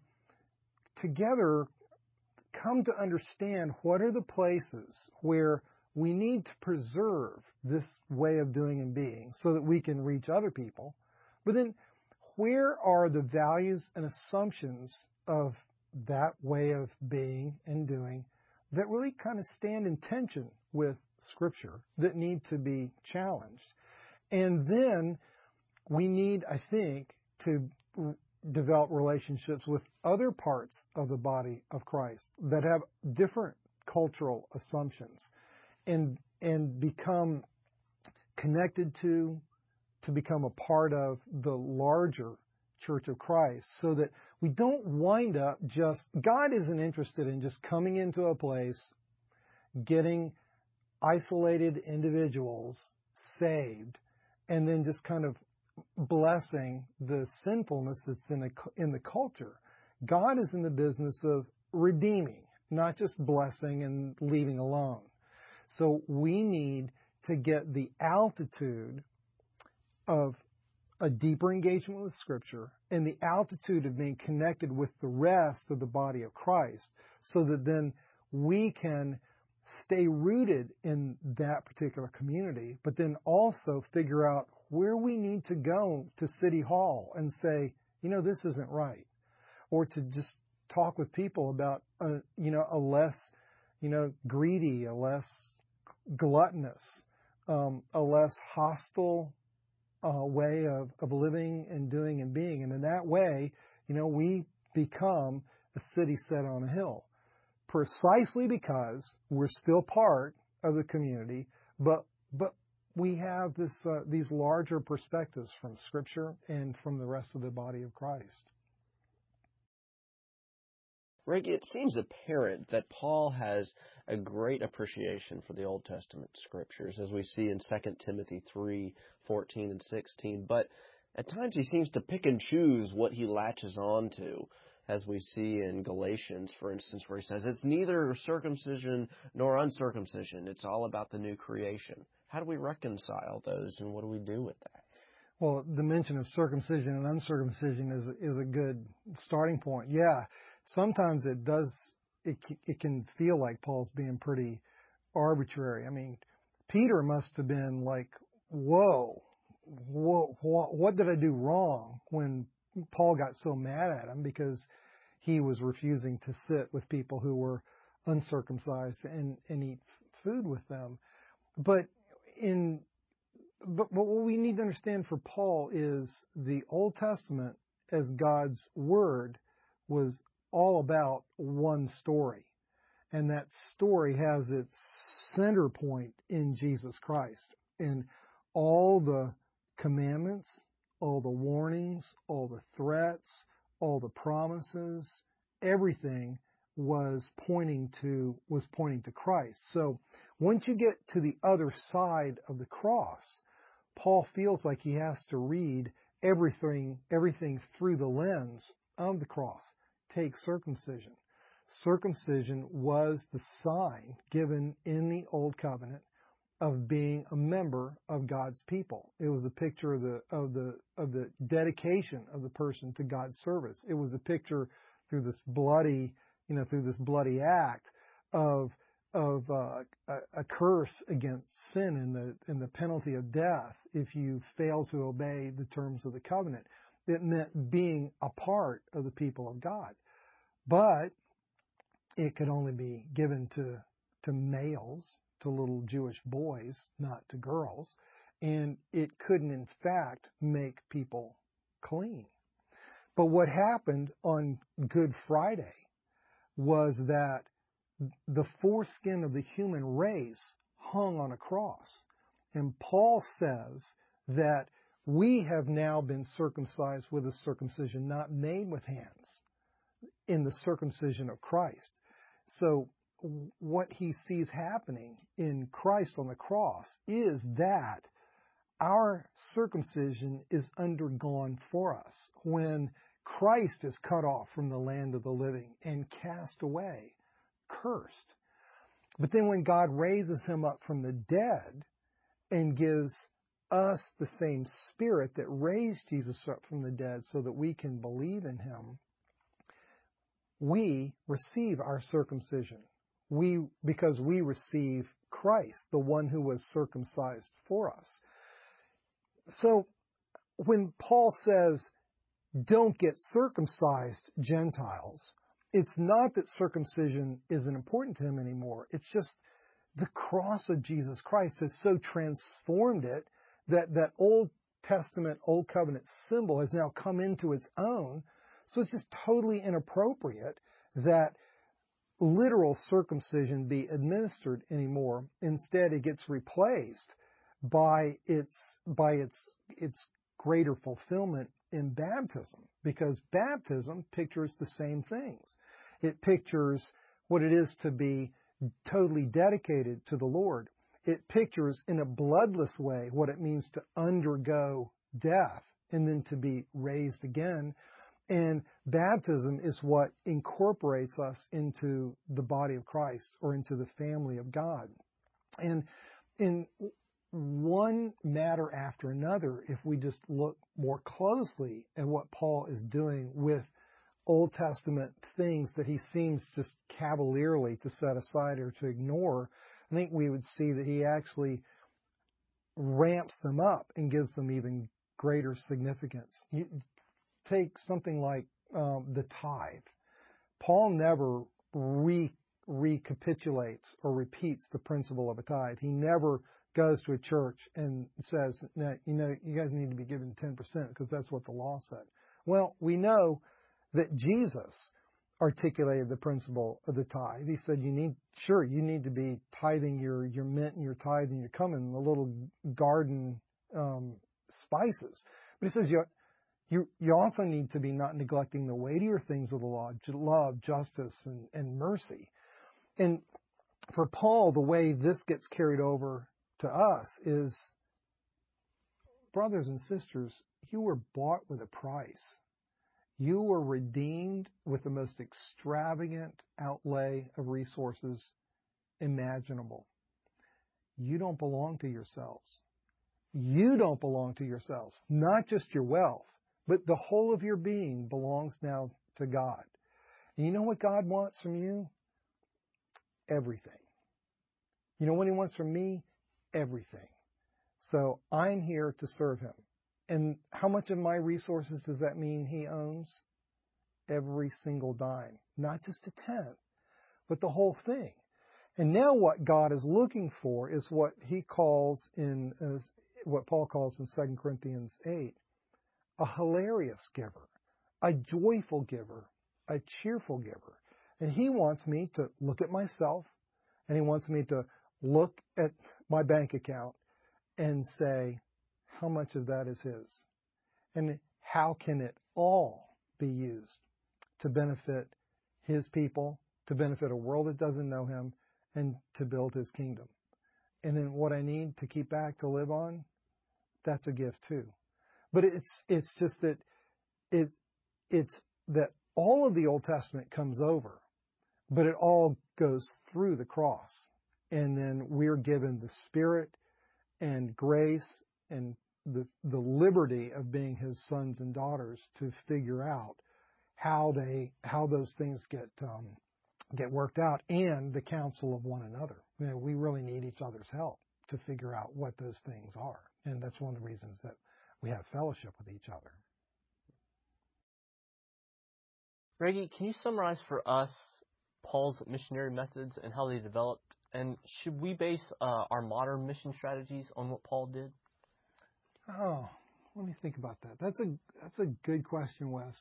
together come to understand what are the places where we need to preserve this way of doing and being so that we can reach other people. But then where are the values and assumptions of that way of being and doing that really kind of stand in tension with Scripture, that need to be challenged? And then we need, I think, to develop relationships with other parts of the body of Christ that have different cultural assumptions, and become connected to become a part of the larger Church of Christ, so that we don't wind up God isn't interested in just coming into a place, getting isolated individuals saved, and then just kind of blessing the sinfulness that's in the culture. God is in the business of redeeming, not just blessing and leaving alone. So we need to get the altitude of a deeper engagement with Scripture and the altitude of being connected with the rest of the body of Christ, so that then we can stay rooted in that particular community, but then also figure out where we need to go to City Hall and say, this isn't right. Or to just talk with people about, a less, greedy, a less gluttonous, a less hostile way of living and doing and being. And in that way, we become a city set on a hill, precisely because we're still part of the community, but we have these larger perspectives from Scripture and from the rest of the body of Christ. Rick, it seems apparent that Paul has a great appreciation for the Old Testament Scriptures, as we see in 2 Timothy 3:14 and 16, but at times he seems to pick and choose what he latches on to, as we see in Galatians, for instance, where he says, it's neither circumcision nor uncircumcision. It's all about the new creation. How do we reconcile those, and what do we do with that? Well, the mention of circumcision and uncircumcision is a good starting point. Yeah, sometimes it can feel like Paul's being pretty arbitrary. I mean, Peter must have been like, whoa, what did I do wrong, when Paul got so mad at him because he was refusing to sit with people who were uncircumcised and eat food with them. But what we need to understand for Paul is the Old Testament, as God's Word, was all about one story. And that story has its center point in Jesus Christ. And all the commandments, all the warnings, all the threats, all the promises, everything was pointing to Christ. So once you get to the other side of the cross, Paul feels like he has to read everything through the lens of the cross. Take circumcision. Circumcision was the sign given in the Old Covenant of being a member of God's people. It was a picture of the dedication of the person to God's service. It was a picture through this bloody act of a curse against sin and the penalty of death if you fail to obey the terms of the covenant. It meant being a part of the people of God. But it could only be given to males, to little Jewish boys, not to girls. And it couldn't, in fact, make people clean. But what happened on Good Friday was that the foreskin of the human race hung on a cross. And Paul says that we have now been circumcised with a circumcision not made with hands, in the circumcision of Christ. So what he sees happening in Christ on the cross is that our circumcision is undergone for us. When Christ is cut off from the land of the living and cast away, cursed. But then when God raises him up from the dead and gives us the same Spirit that raised Jesus up from the dead so that we can believe in him, we receive our circumcision. Because we receive Christ, the one who was circumcised for us. So when Paul says, don't get circumcised, Gentiles, it's not that circumcision isn't important to him anymore. It's just the cross of Jesus Christ has so transformed it that Old Testament, Old Covenant symbol has now come into its own. So it's just totally inappropriate that literal circumcision be administered anymore. Instead, it gets replaced by its greater fulfillment in baptism, because baptism pictures the same things. It pictures what it is to be totally dedicated to the Lord. It pictures in a bloodless way what it means to undergo death and then to be raised again. And baptism is what incorporates us into the body of Christ, or into the family of God. And in one matter after another, if we just look more closely at what Paul is doing with Old Testament things that he seems just cavalierly to set aside or to ignore, I think we would see that he actually ramps them up and gives them even greater significance. You take something like the tithe. Paul never recapitulates or repeats the principle of a tithe. He never goes to a church and says, "Now, you guys need to be giving 10% because that's what the law said." Well, we know that Jesus articulated the principle of the tithe. He said, you need to be tithing your mint and your tithe and your cumin, the little garden spices. But he says you also need to be not neglecting the weightier things of the law, love, justice, and mercy. And for Paul, the way this gets carried over to us is, brothers and sisters, you were bought with a price. You were redeemed with the most extravagant outlay of resources imaginable. You don't belong to yourselves. You don't belong to yourselves. Not just your wealth, but the whole of your being belongs now to God. And you know what God wants from you? Everything. You know what He wants from me? Everything. So I'm here to serve Him. And how much of my resources does that mean He owns? Every single dime. Not just a tenth, but the whole thing. And now what God is looking for is what He calls what Paul calls in 2 Corinthians 8, a hilarious giver, a joyful giver, a cheerful giver. And He wants me to look at myself, and He wants me to look at my bank account and say, how much of that is His? And how can it all be used to benefit His people, to benefit a world that doesn't know Him, and to build His kingdom? And then what I need to keep back to live on, that's a gift too. But it's just that it's that all of the Old Testament comes over, but it all goes through the cross. And then we're given the Spirit and grace and the liberty of being His sons and daughters to figure out how those things get worked out, and the counsel of one another. We really need each other's help to figure out what those things are. And that's one of the reasons that we have fellowship with each other. Reggie, can you summarize for us Paul's missionary methods and how they developed? And should we base our modern mission strategies on what Paul did? Oh, let me think about that. That's a good question, Wes.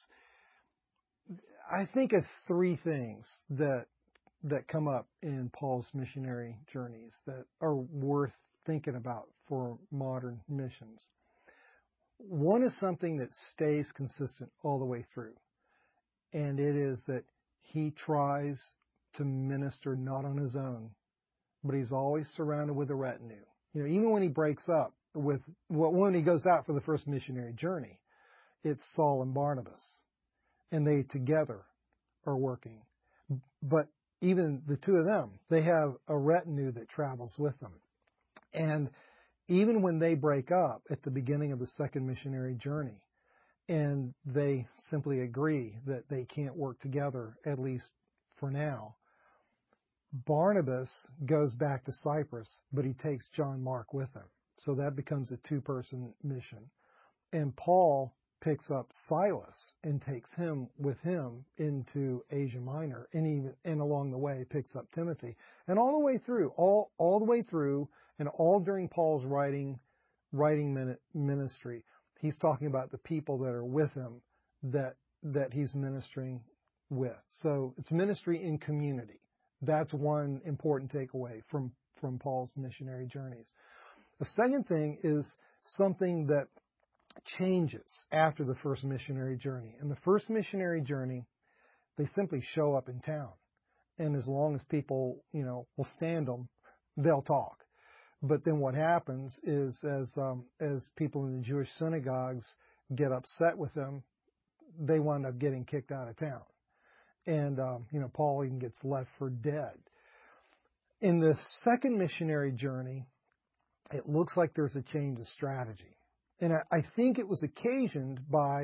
I think of three things that come up in Paul's missionary journeys that are worth thinking about for modern missions. One is something that stays consistent all the way through, and it is that he tries to minister not on his own, but he's always surrounded with a retinue. Even when he breaks up when he goes out for the first missionary journey, it's Saul and Barnabas, and they together are working. But even the two of them, they have a retinue that travels with them. And even when they break up at the beginning of the second missionary journey, and they simply agree that they can't work together, at least for now, Barnabas goes back to Cyprus, but he takes John Mark with him. So that becomes a two-person mission. And Paul picks up Silas and takes him with him into Asia Minor, and along the way picks up Timothy. And all the way through, all the way through, and all during Paul's writing ministry, he's talking about the people that are with him that he's ministering with. So it's ministry in community. That's one important takeaway from Paul's missionary journeys. The second thing is something that changes after the first missionary journey. In the first missionary journey, they simply show up in town. And as long as people, will stand them, they'll talk. But then what happens is as people in the Jewish synagogues get upset with them, they wind up getting kicked out of town. And, Paul even gets left for dead. In the second missionary journey, it looks like there's a change of strategy. And I think it was occasioned by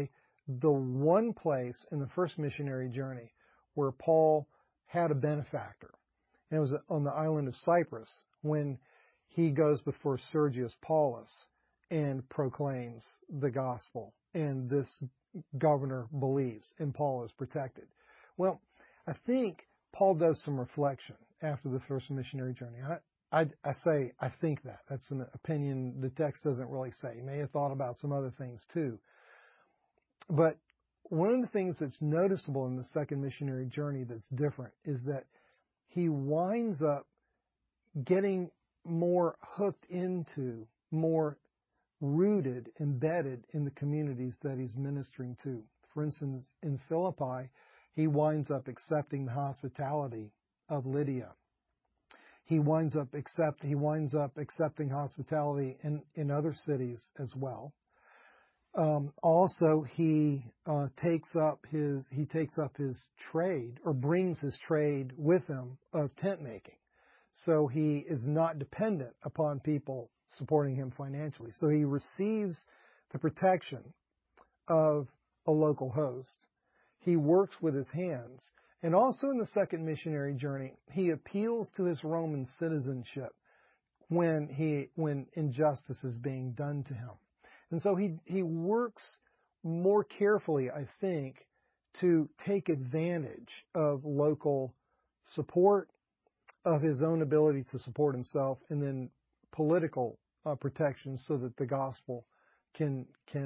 the one place in the first missionary journey where Paul had a benefactor. And it was on the island of Cyprus when he goes before Sergius Paulus and proclaims the gospel. And this governor believes, and Paul is protected. Well, I think Paul does some reflection after the first missionary journey. I say I think that. That's an opinion the text doesn't really say. He may have thought about some other things too. But one of the things that's noticeable in the second missionary journey that's different is that he winds up getting more hooked into, more rooted, embedded in the communities that he's ministering to. For instance, in Philippi, he winds up accepting the hospitality of Lydia. He winds up accepting hospitality in other cities as well. Also, he takes up his trade, or brings his trade with him, of tent making. So he is not dependent upon people supporting him financially. So he receives the protection of a local host. He works with his hands. And also in the second missionary journey, he appeals to his Roman citizenship when injustice is being done to him. And so he works more carefully, I think, to take advantage of local support, of his own ability to support himself, and then political protection so that the gospel can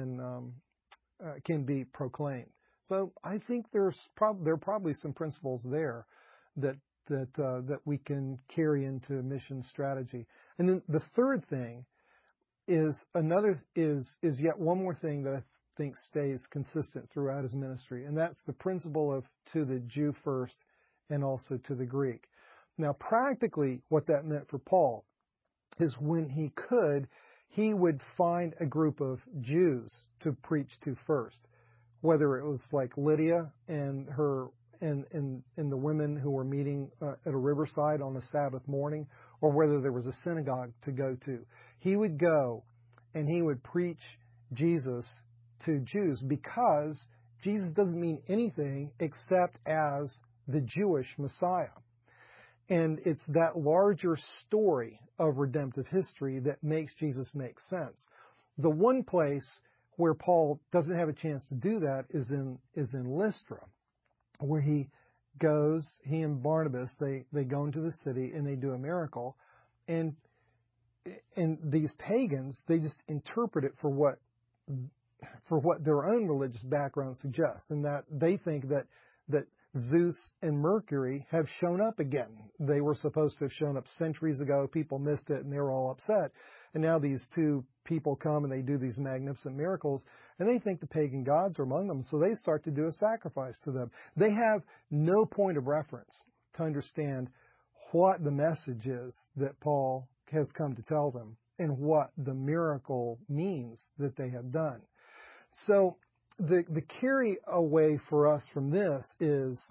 be proclaimed. So I think there are probably some principles there that we can carry into mission strategy. And then the third thing is yet one more thing that I think stays consistent throughout his ministry, and that's the principle of to the Jew first and also to the Greek. Now, practically, what that meant for Paul is when he could, he would find a group of Jews to preach to first, whether it was like Lydia and the women who were meeting at a riverside on a Sabbath morning, or whether there was a synagogue to go to. He would go and he would preach Jesus to Jews, because Jesus doesn't mean anything except as the Jewish Messiah. And it's that larger story of redemptive history that makes Jesus make sense. The one place where Paul doesn't have a chance to do that is in Lystra, where he and Barnabas, they go into the city and they do a miracle. And these pagans, they just interpret it for what their own religious background suggests, and that they think that Zeus and Mercury have shown up again. They were supposed to have shown up centuries ago. People missed it, and they were all upset. And now these two people come and they do these magnificent miracles, and they think the pagan gods are among them, so they start to do a sacrifice to them. They have no point of reference to understand what the message is that Paul has come to tell them and what the miracle means that they have done. So the carry away for us from this is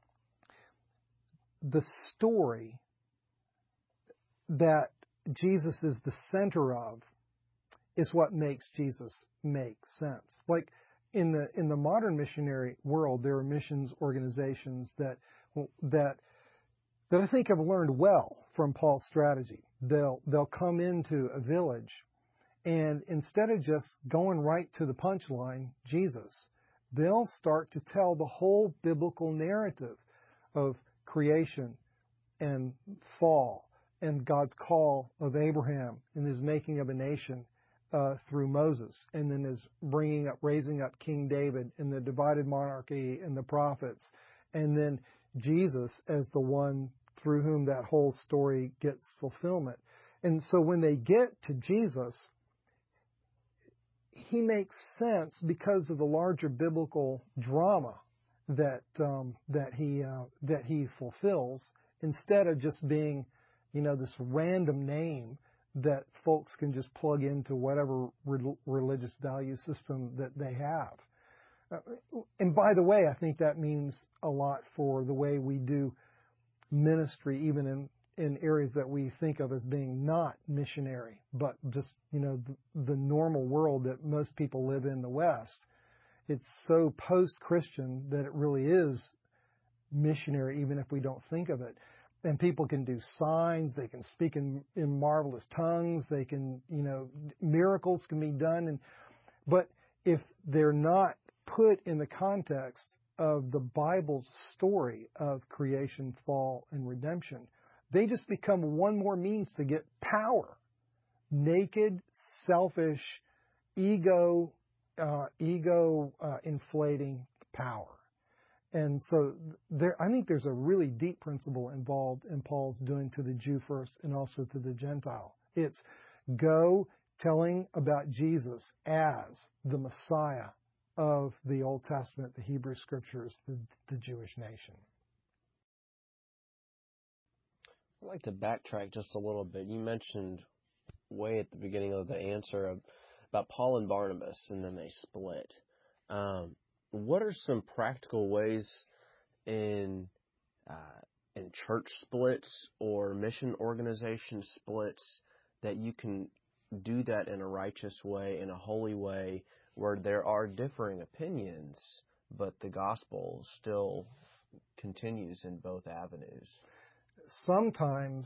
the story that Jesus is the center of is what makes Jesus make sense. Like in the modern missionary world, there are missions organizations that I think have learned well from Paul's strategy. They'll come into a village, and instead of just going right to the punchline, Jesus, they'll start to tell the whole biblical narrative of creation and fall and God's call of Abraham and his making of a nation through Moses, and then his raising up King David and the divided monarchy and the prophets, and then Jesus as the one through whom that whole story gets fulfillment. And so when they get to Jesus, he makes sense because of the larger biblical drama that he fulfills, instead of just being, this random name that folks can just plug into whatever religious value system that they have. And by the way, I think that means a lot for the way we do ministry, even in areas that we think of as being not missionary, but just, the normal world that most people live in the West. it's so post-Christian that it really is missionary, even if we don't think of it. And people can do signs, they can speak in marvelous tongues, they can, miracles can be done. But if they're not put in the context of the Bible's story of creation, fall, and redemption, they just become one more means to get power. Naked, selfish, ego inflating power. And so I think there's a really deep principle involved in Paul's doing to the Jew first and also to the Gentile. It's go telling about Jesus as the Messiah of the Old Testament, the Hebrew Scriptures, the Jewish nation. I'd like to backtrack just a little bit. You mentioned way at the beginning of the answer about Paul and Barnabas, and then they split. What are some practical ways in church splits or mission organization splits that you can do that in a righteous way, in a holy way, where there are differing opinions, but the gospel still continues in both avenues? Sometimes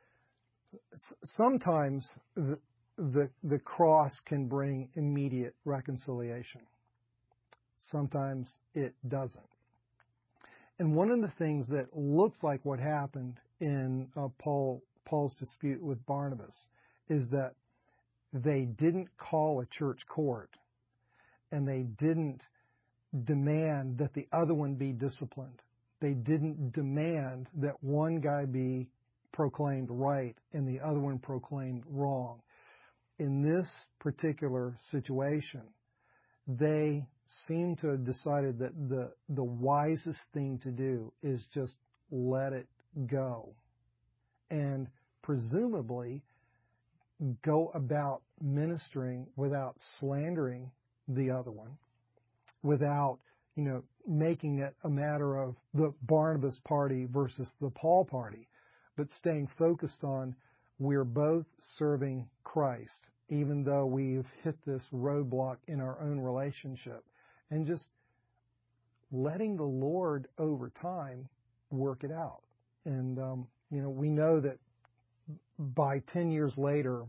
the cross can bring immediate reconciliation. Sometimes it doesn't. And one of the things that looks like what happened in Paul's dispute with Barnabas is that they didn't call a church court, and they didn't demand that the other one be disciplined. They didn't demand that one guy be proclaimed right and the other one proclaimed wrong. In this particular situation, they seem to have decided that the wisest thing to do is just let it go. And presumably go about ministering without slandering the other one, without, making it a matter of the Barnabas party versus the Paul party, but staying focused on we're both serving Christ, even though we've hit this roadblock in our own relationship, and just letting the Lord over time work it out. And, we know that by 10 years later,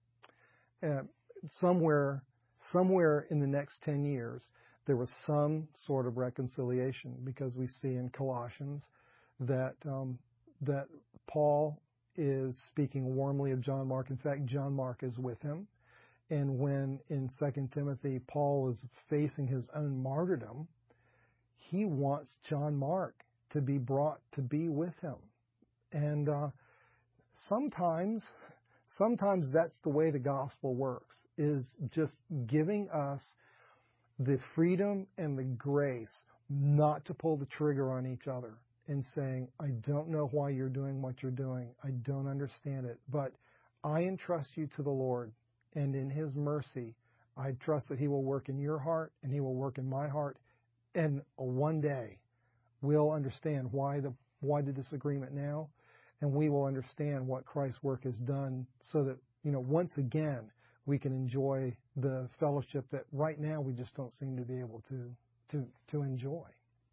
somewhere in the next 10 years, there was some sort of reconciliation, because we see in Colossians that Paul is speaking warmly of John Mark. In fact, John Mark is with him. And when in 2 Timothy, Paul is facing his own martyrdom, he wants John Mark to be brought to be with him. And sometimes that's the way the gospel works, is just giving us the freedom and the grace not to pull the trigger on each other and saying, I don't know why you're doing what you're doing. I don't understand it, but I entrust you to the Lord, and in His mercy, I trust that He will work in your heart and He will work in my heart. And one day we'll understand why the disagreement now, and we will understand what Christ's work has done, so that, once again, we can enjoy the fellowship that right now we just don't seem to be able to enjoy.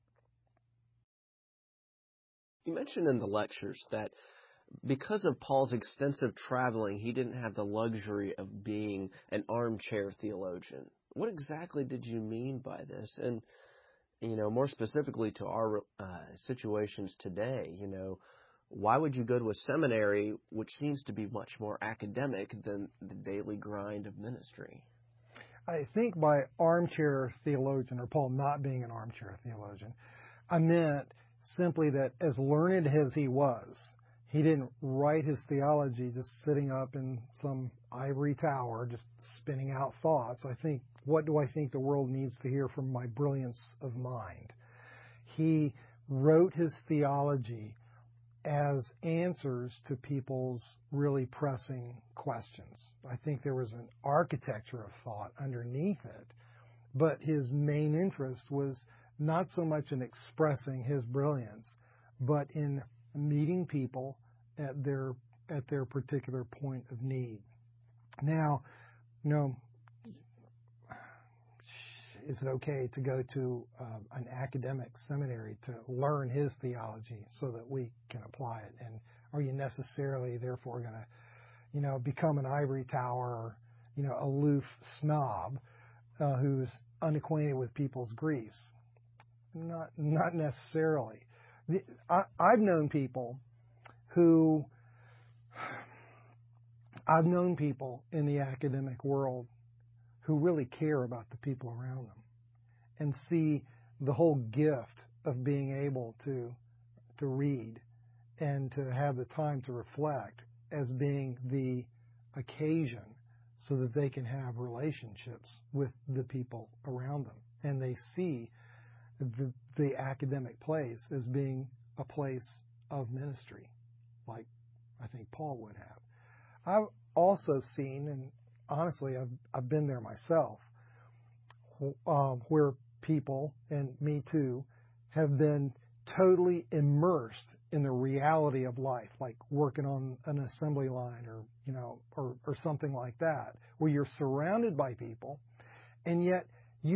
You mentioned in the lectures that because of Paul's extensive traveling, he didn't have the luxury of being an armchair theologian. What exactly did you mean by this? And, more specifically to our situations today, why would you go to a seminary which seems to be much more academic than the daily grind of ministry? I think by armchair theologian, or Paul not being an armchair theologian, I meant simply that as learned as he was, he didn't write his theology just sitting up in some ivory tower, just spinning out thoughts. What do I think the world needs to hear from my brilliance of mind? He wrote his theology as answers to people's really pressing questions. I think there was an architecture of thought underneath it, but his main interest was not so much in expressing his brilliance, but in meeting people at their particular point of need. Now, is it okay to go to an academic seminary to learn his theology so that we can apply it? And are you necessarily therefore going to, become an ivory tower, or, aloof snob who's unacquainted with people's griefs? Not necessarily. I've known people in the academic world who really care about the people around them and see the whole gift of being able to read and to have the time to reflect as being the occasion so that they can have relationships with the people around them. And they see the academic place as being a place of ministry, like I think Paul would have. I've also seen, and honestly, I've been there myself, where people, and me too, have been totally immersed in the reality of life, like working on an assembly line or something like that, where you're surrounded by people, and yet you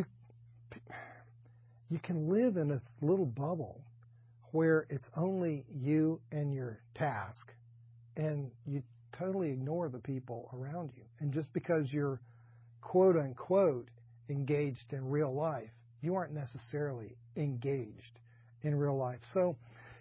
can live in this little bubble where it's only you and your task, and you totally ignore the people around you. And just because you're quote unquote engaged in real life, you aren't necessarily engaged in real life. So,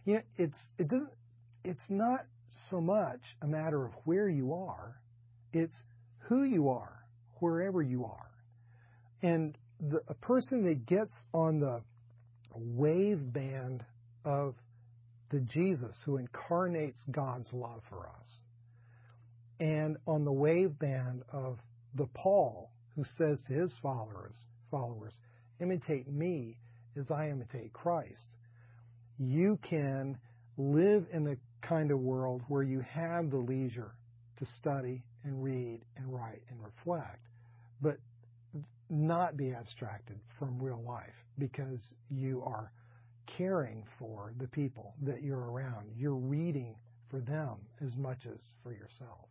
it's not so much a matter of where you are, it's who you are, wherever you are. And a person that gets on the wave band of the Jesus who incarnates God's love for us, and on the wave band of the Paul who says to his followers, imitate me as I imitate Christ, you can live in the kind of world where you have the leisure to study and read and write and reflect, but not be abstracted from real life because you are caring for the people that you're around. You're reading for them as much as for yourself.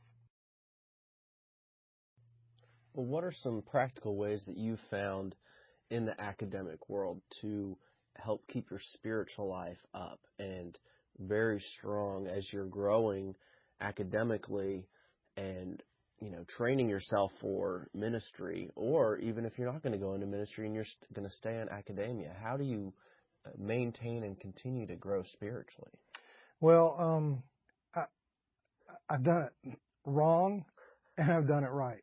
Well, what are some practical ways that you've found in the academic world to help keep your spiritual life up and very strong as you're growing academically and, training yourself for ministry, or even if you're not going to go into ministry and you're going to stay in academia? How do you maintain and continue to grow spiritually? Well, I've done it wrong and I've done it right.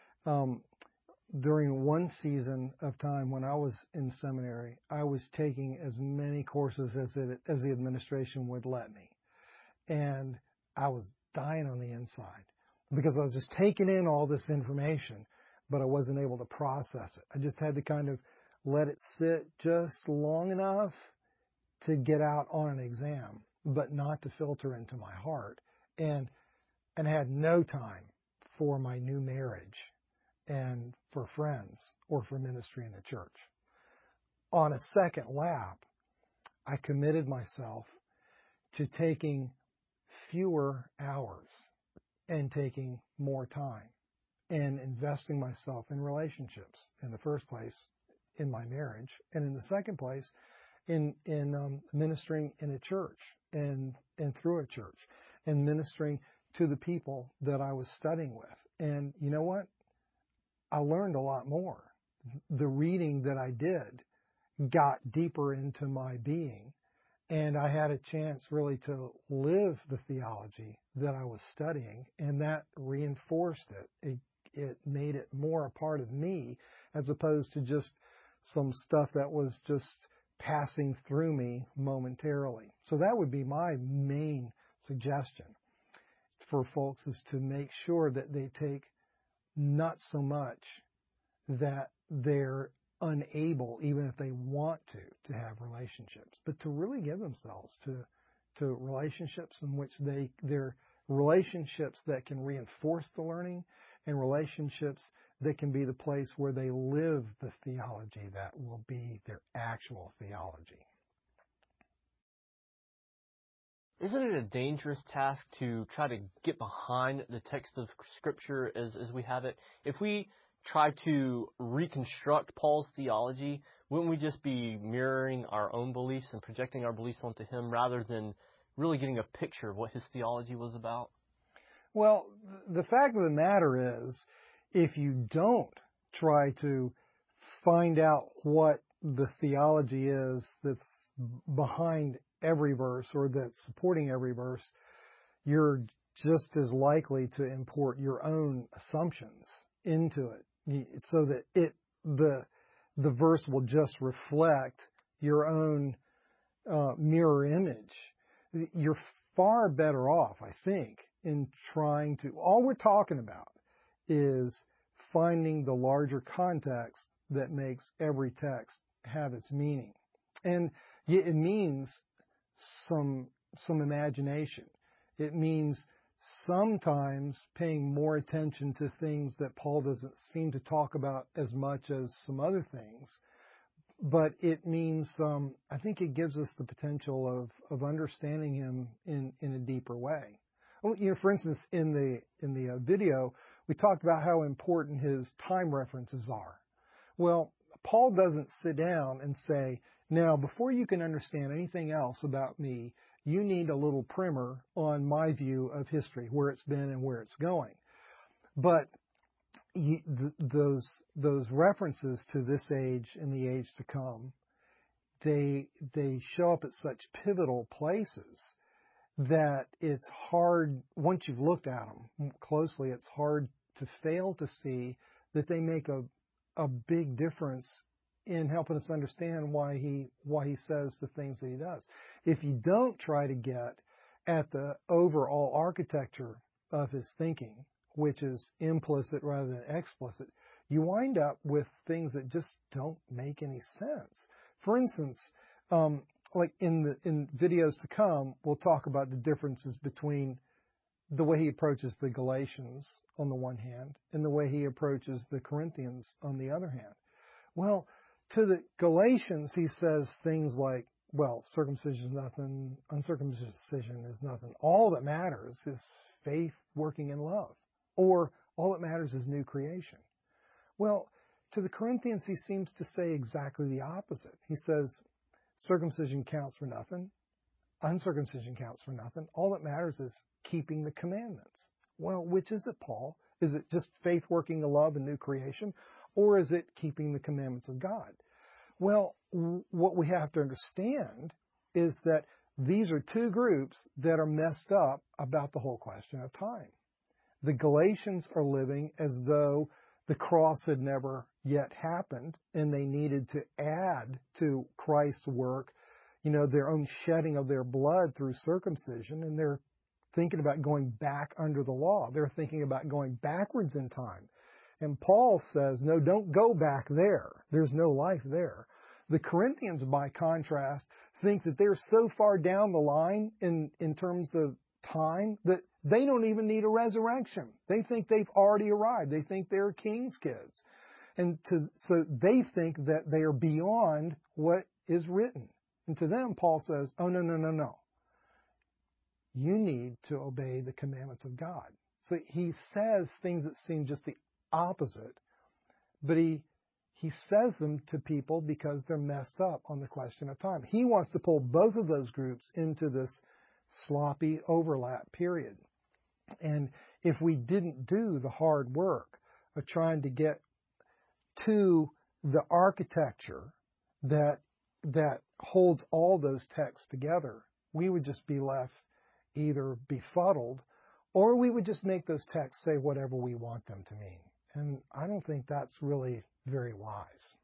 During one season of time when I was in seminary, I was taking as many courses as the administration would let me. And I was dying on the inside because I was just taking in all this information, but I wasn't able to process it. I just had to kind of let it sit just long enough to get out on an exam, but not to filter into my heart. And had no time for my new marriage and for friends or for ministry in the church. On a second lap, I committed myself to taking fewer hours and taking more time and investing myself in relationships. In the first place, in my marriage, and in the second place, in ministering in a church and through a church and ministering to the people that I was studying with. And you know what? I learned a lot more. The reading that I did got deeper into my being, and I had a chance really to live the theology that I was studying, and that reinforced it. It made it more a part of me as opposed to just some stuff that was just passing through me momentarily. So that would be my main suggestion for folks, is to make sure that they take not so much that they're unable, even if they want to have relationships, but to really give themselves to relationships in which they're relationships that can reinforce the learning, and relationships that can be the place where they live the theology that will be their actual theology. Isn't it a dangerous task to try to get behind the text of Scripture as we have it? If we try to reconstruct Paul's theology, wouldn't we just be mirroring our own beliefs and projecting our beliefs onto him rather than really getting a picture of what his theology was about? Well, the fact of the matter is, if you don't try to find out what the theology is that's behind every verse or that's supporting every verse, you're just as likely to import your own assumptions into it, so that the verse will just reflect your own mirror image. You're far better off, I think, in trying to. All we're talking about is finding the larger context that makes every text have its meaning, and it means some imagination. It means sometimes paying more attention to things that Paul doesn't seem to talk about as much as some other things. But it means, I think it gives us the potential of understanding him in a deeper way. For instance, in the video, we talked about how important his time references are. Well, Paul doesn't sit down and say, now, before you can understand anything else about me, you need a little primer on my view of history, where it's been and where it's going. But those references to this age and the age to come, they show up at such pivotal places that it's hard, once you've looked at them closely, it's hard to fail to see that they make a big difference in helping us understand why he says the things that he does. If you don't try to get at the overall architecture of his thinking, which is implicit rather than explicit, you wind up with things that just don't make any sense. For instance, like in videos to come, we'll talk about the differences between the way he approaches the Galatians on the one hand and the way he approaches the Corinthians on the other hand. Well, to the Galatians, he says things like, well, circumcision is nothing, uncircumcision is nothing. All that matters is faith working in love. Or all that matters is new creation. Well, to the Corinthians, he seems to say exactly the opposite. He says, circumcision counts for nothing. Uncircumcision counts for nothing. All that matters is keeping the commandments. Well, which is it, Paul? Is it just faith working in love and new creation? Or is it keeping the commandments of God? Well, what we have to understand is that these are two groups that are messed up about the whole question of time. The Galatians are living as though the cross had never yet happened, and they needed to add to Christ's work, their own shedding of their blood through circumcision, and they're thinking about going back under the law. They're thinking about going backwards in time. And Paul says, no, don't go back there. There's no life there. The Corinthians, by contrast, think that they're so far down the line in terms of time that they don't even need a resurrection. They think they've already arrived. They think they're king's kids. So they think that they are beyond what is written. And to them, Paul says, oh, no. You need to obey the commandments of God. So he says things that seem just the opposite, but he says them to people because they're messed up on the question of time. He wants to pull both of those groups into this sloppy overlap period. And if we didn't do the hard work of trying to get to the architecture that holds all those texts together, we would just be left either befuddled, or we would just make those texts say whatever we want them to mean. And I don't think that's really very wise.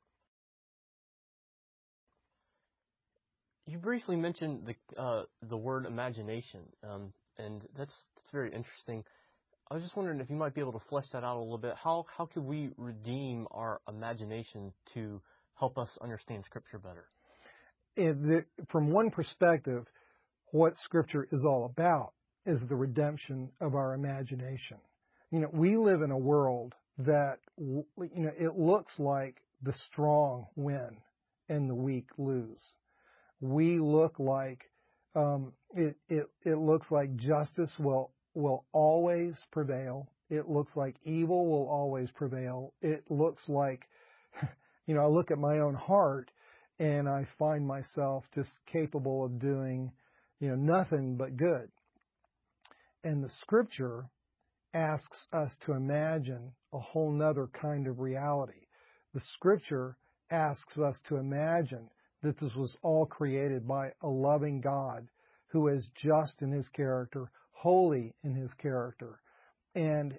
You briefly mentioned the word imagination, and that's very interesting. I was just wondering if you might be able to flesh that out a little bit. How could we redeem our imagination to help us understand Scripture better? From one perspective, what Scripture is all about is the redemption of our imagination. We live in a world that, it looks like the strong win and the weak lose. We look like, it looks like justice will always prevail. It looks like evil will always prevail. It looks like, I look at my own heart and I find myself just capable of doing, nothing but good. And the Scripture asks us to imagine a whole nother kind of reality. The Scripture asks us to imagine that this was all created by a loving God who is just in his character, holy in his character, and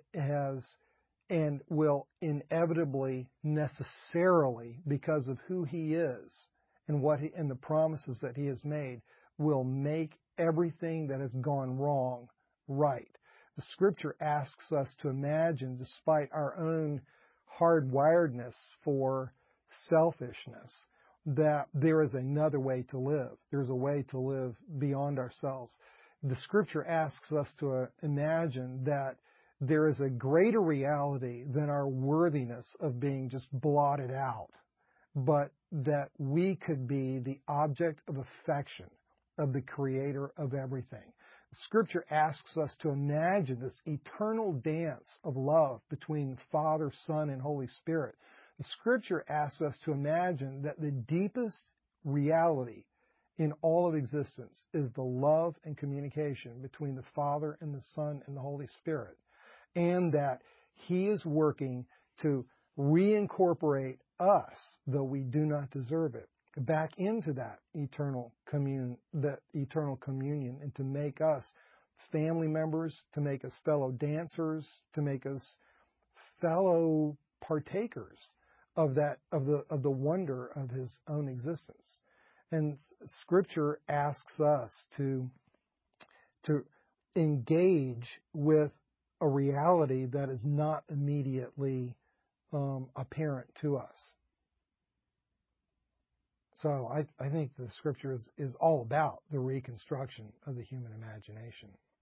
will inevitably, necessarily, because of who he is and the promises that he has made, will make everything that has gone wrong right. The Scripture asks us to imagine, despite our own hardwiredness for selfishness, that there is another way to live. There's a way to live beyond ourselves. The Scripture asks us to imagine that there is a greater reality than our worthiness of being just blotted out, but that we could be the object of affection of the Creator of everything. The Scripture asks us to imagine this eternal dance of love between Father, Son, and Holy Spirit. The Scripture asks us to imagine that the deepest reality in all of existence is the love and communication between the Father and the Son and the Holy Spirit, and that He is working to reincorporate us, though we do not deserve it, back into that eternal communion, and to make us family members, to make us fellow dancers, to make us fellow partakers of the wonder of His own existence. And Scripture asks us to engage with a reality that is not immediately apparent to us. So I think the Scripture is all about the reconstruction of the human imagination.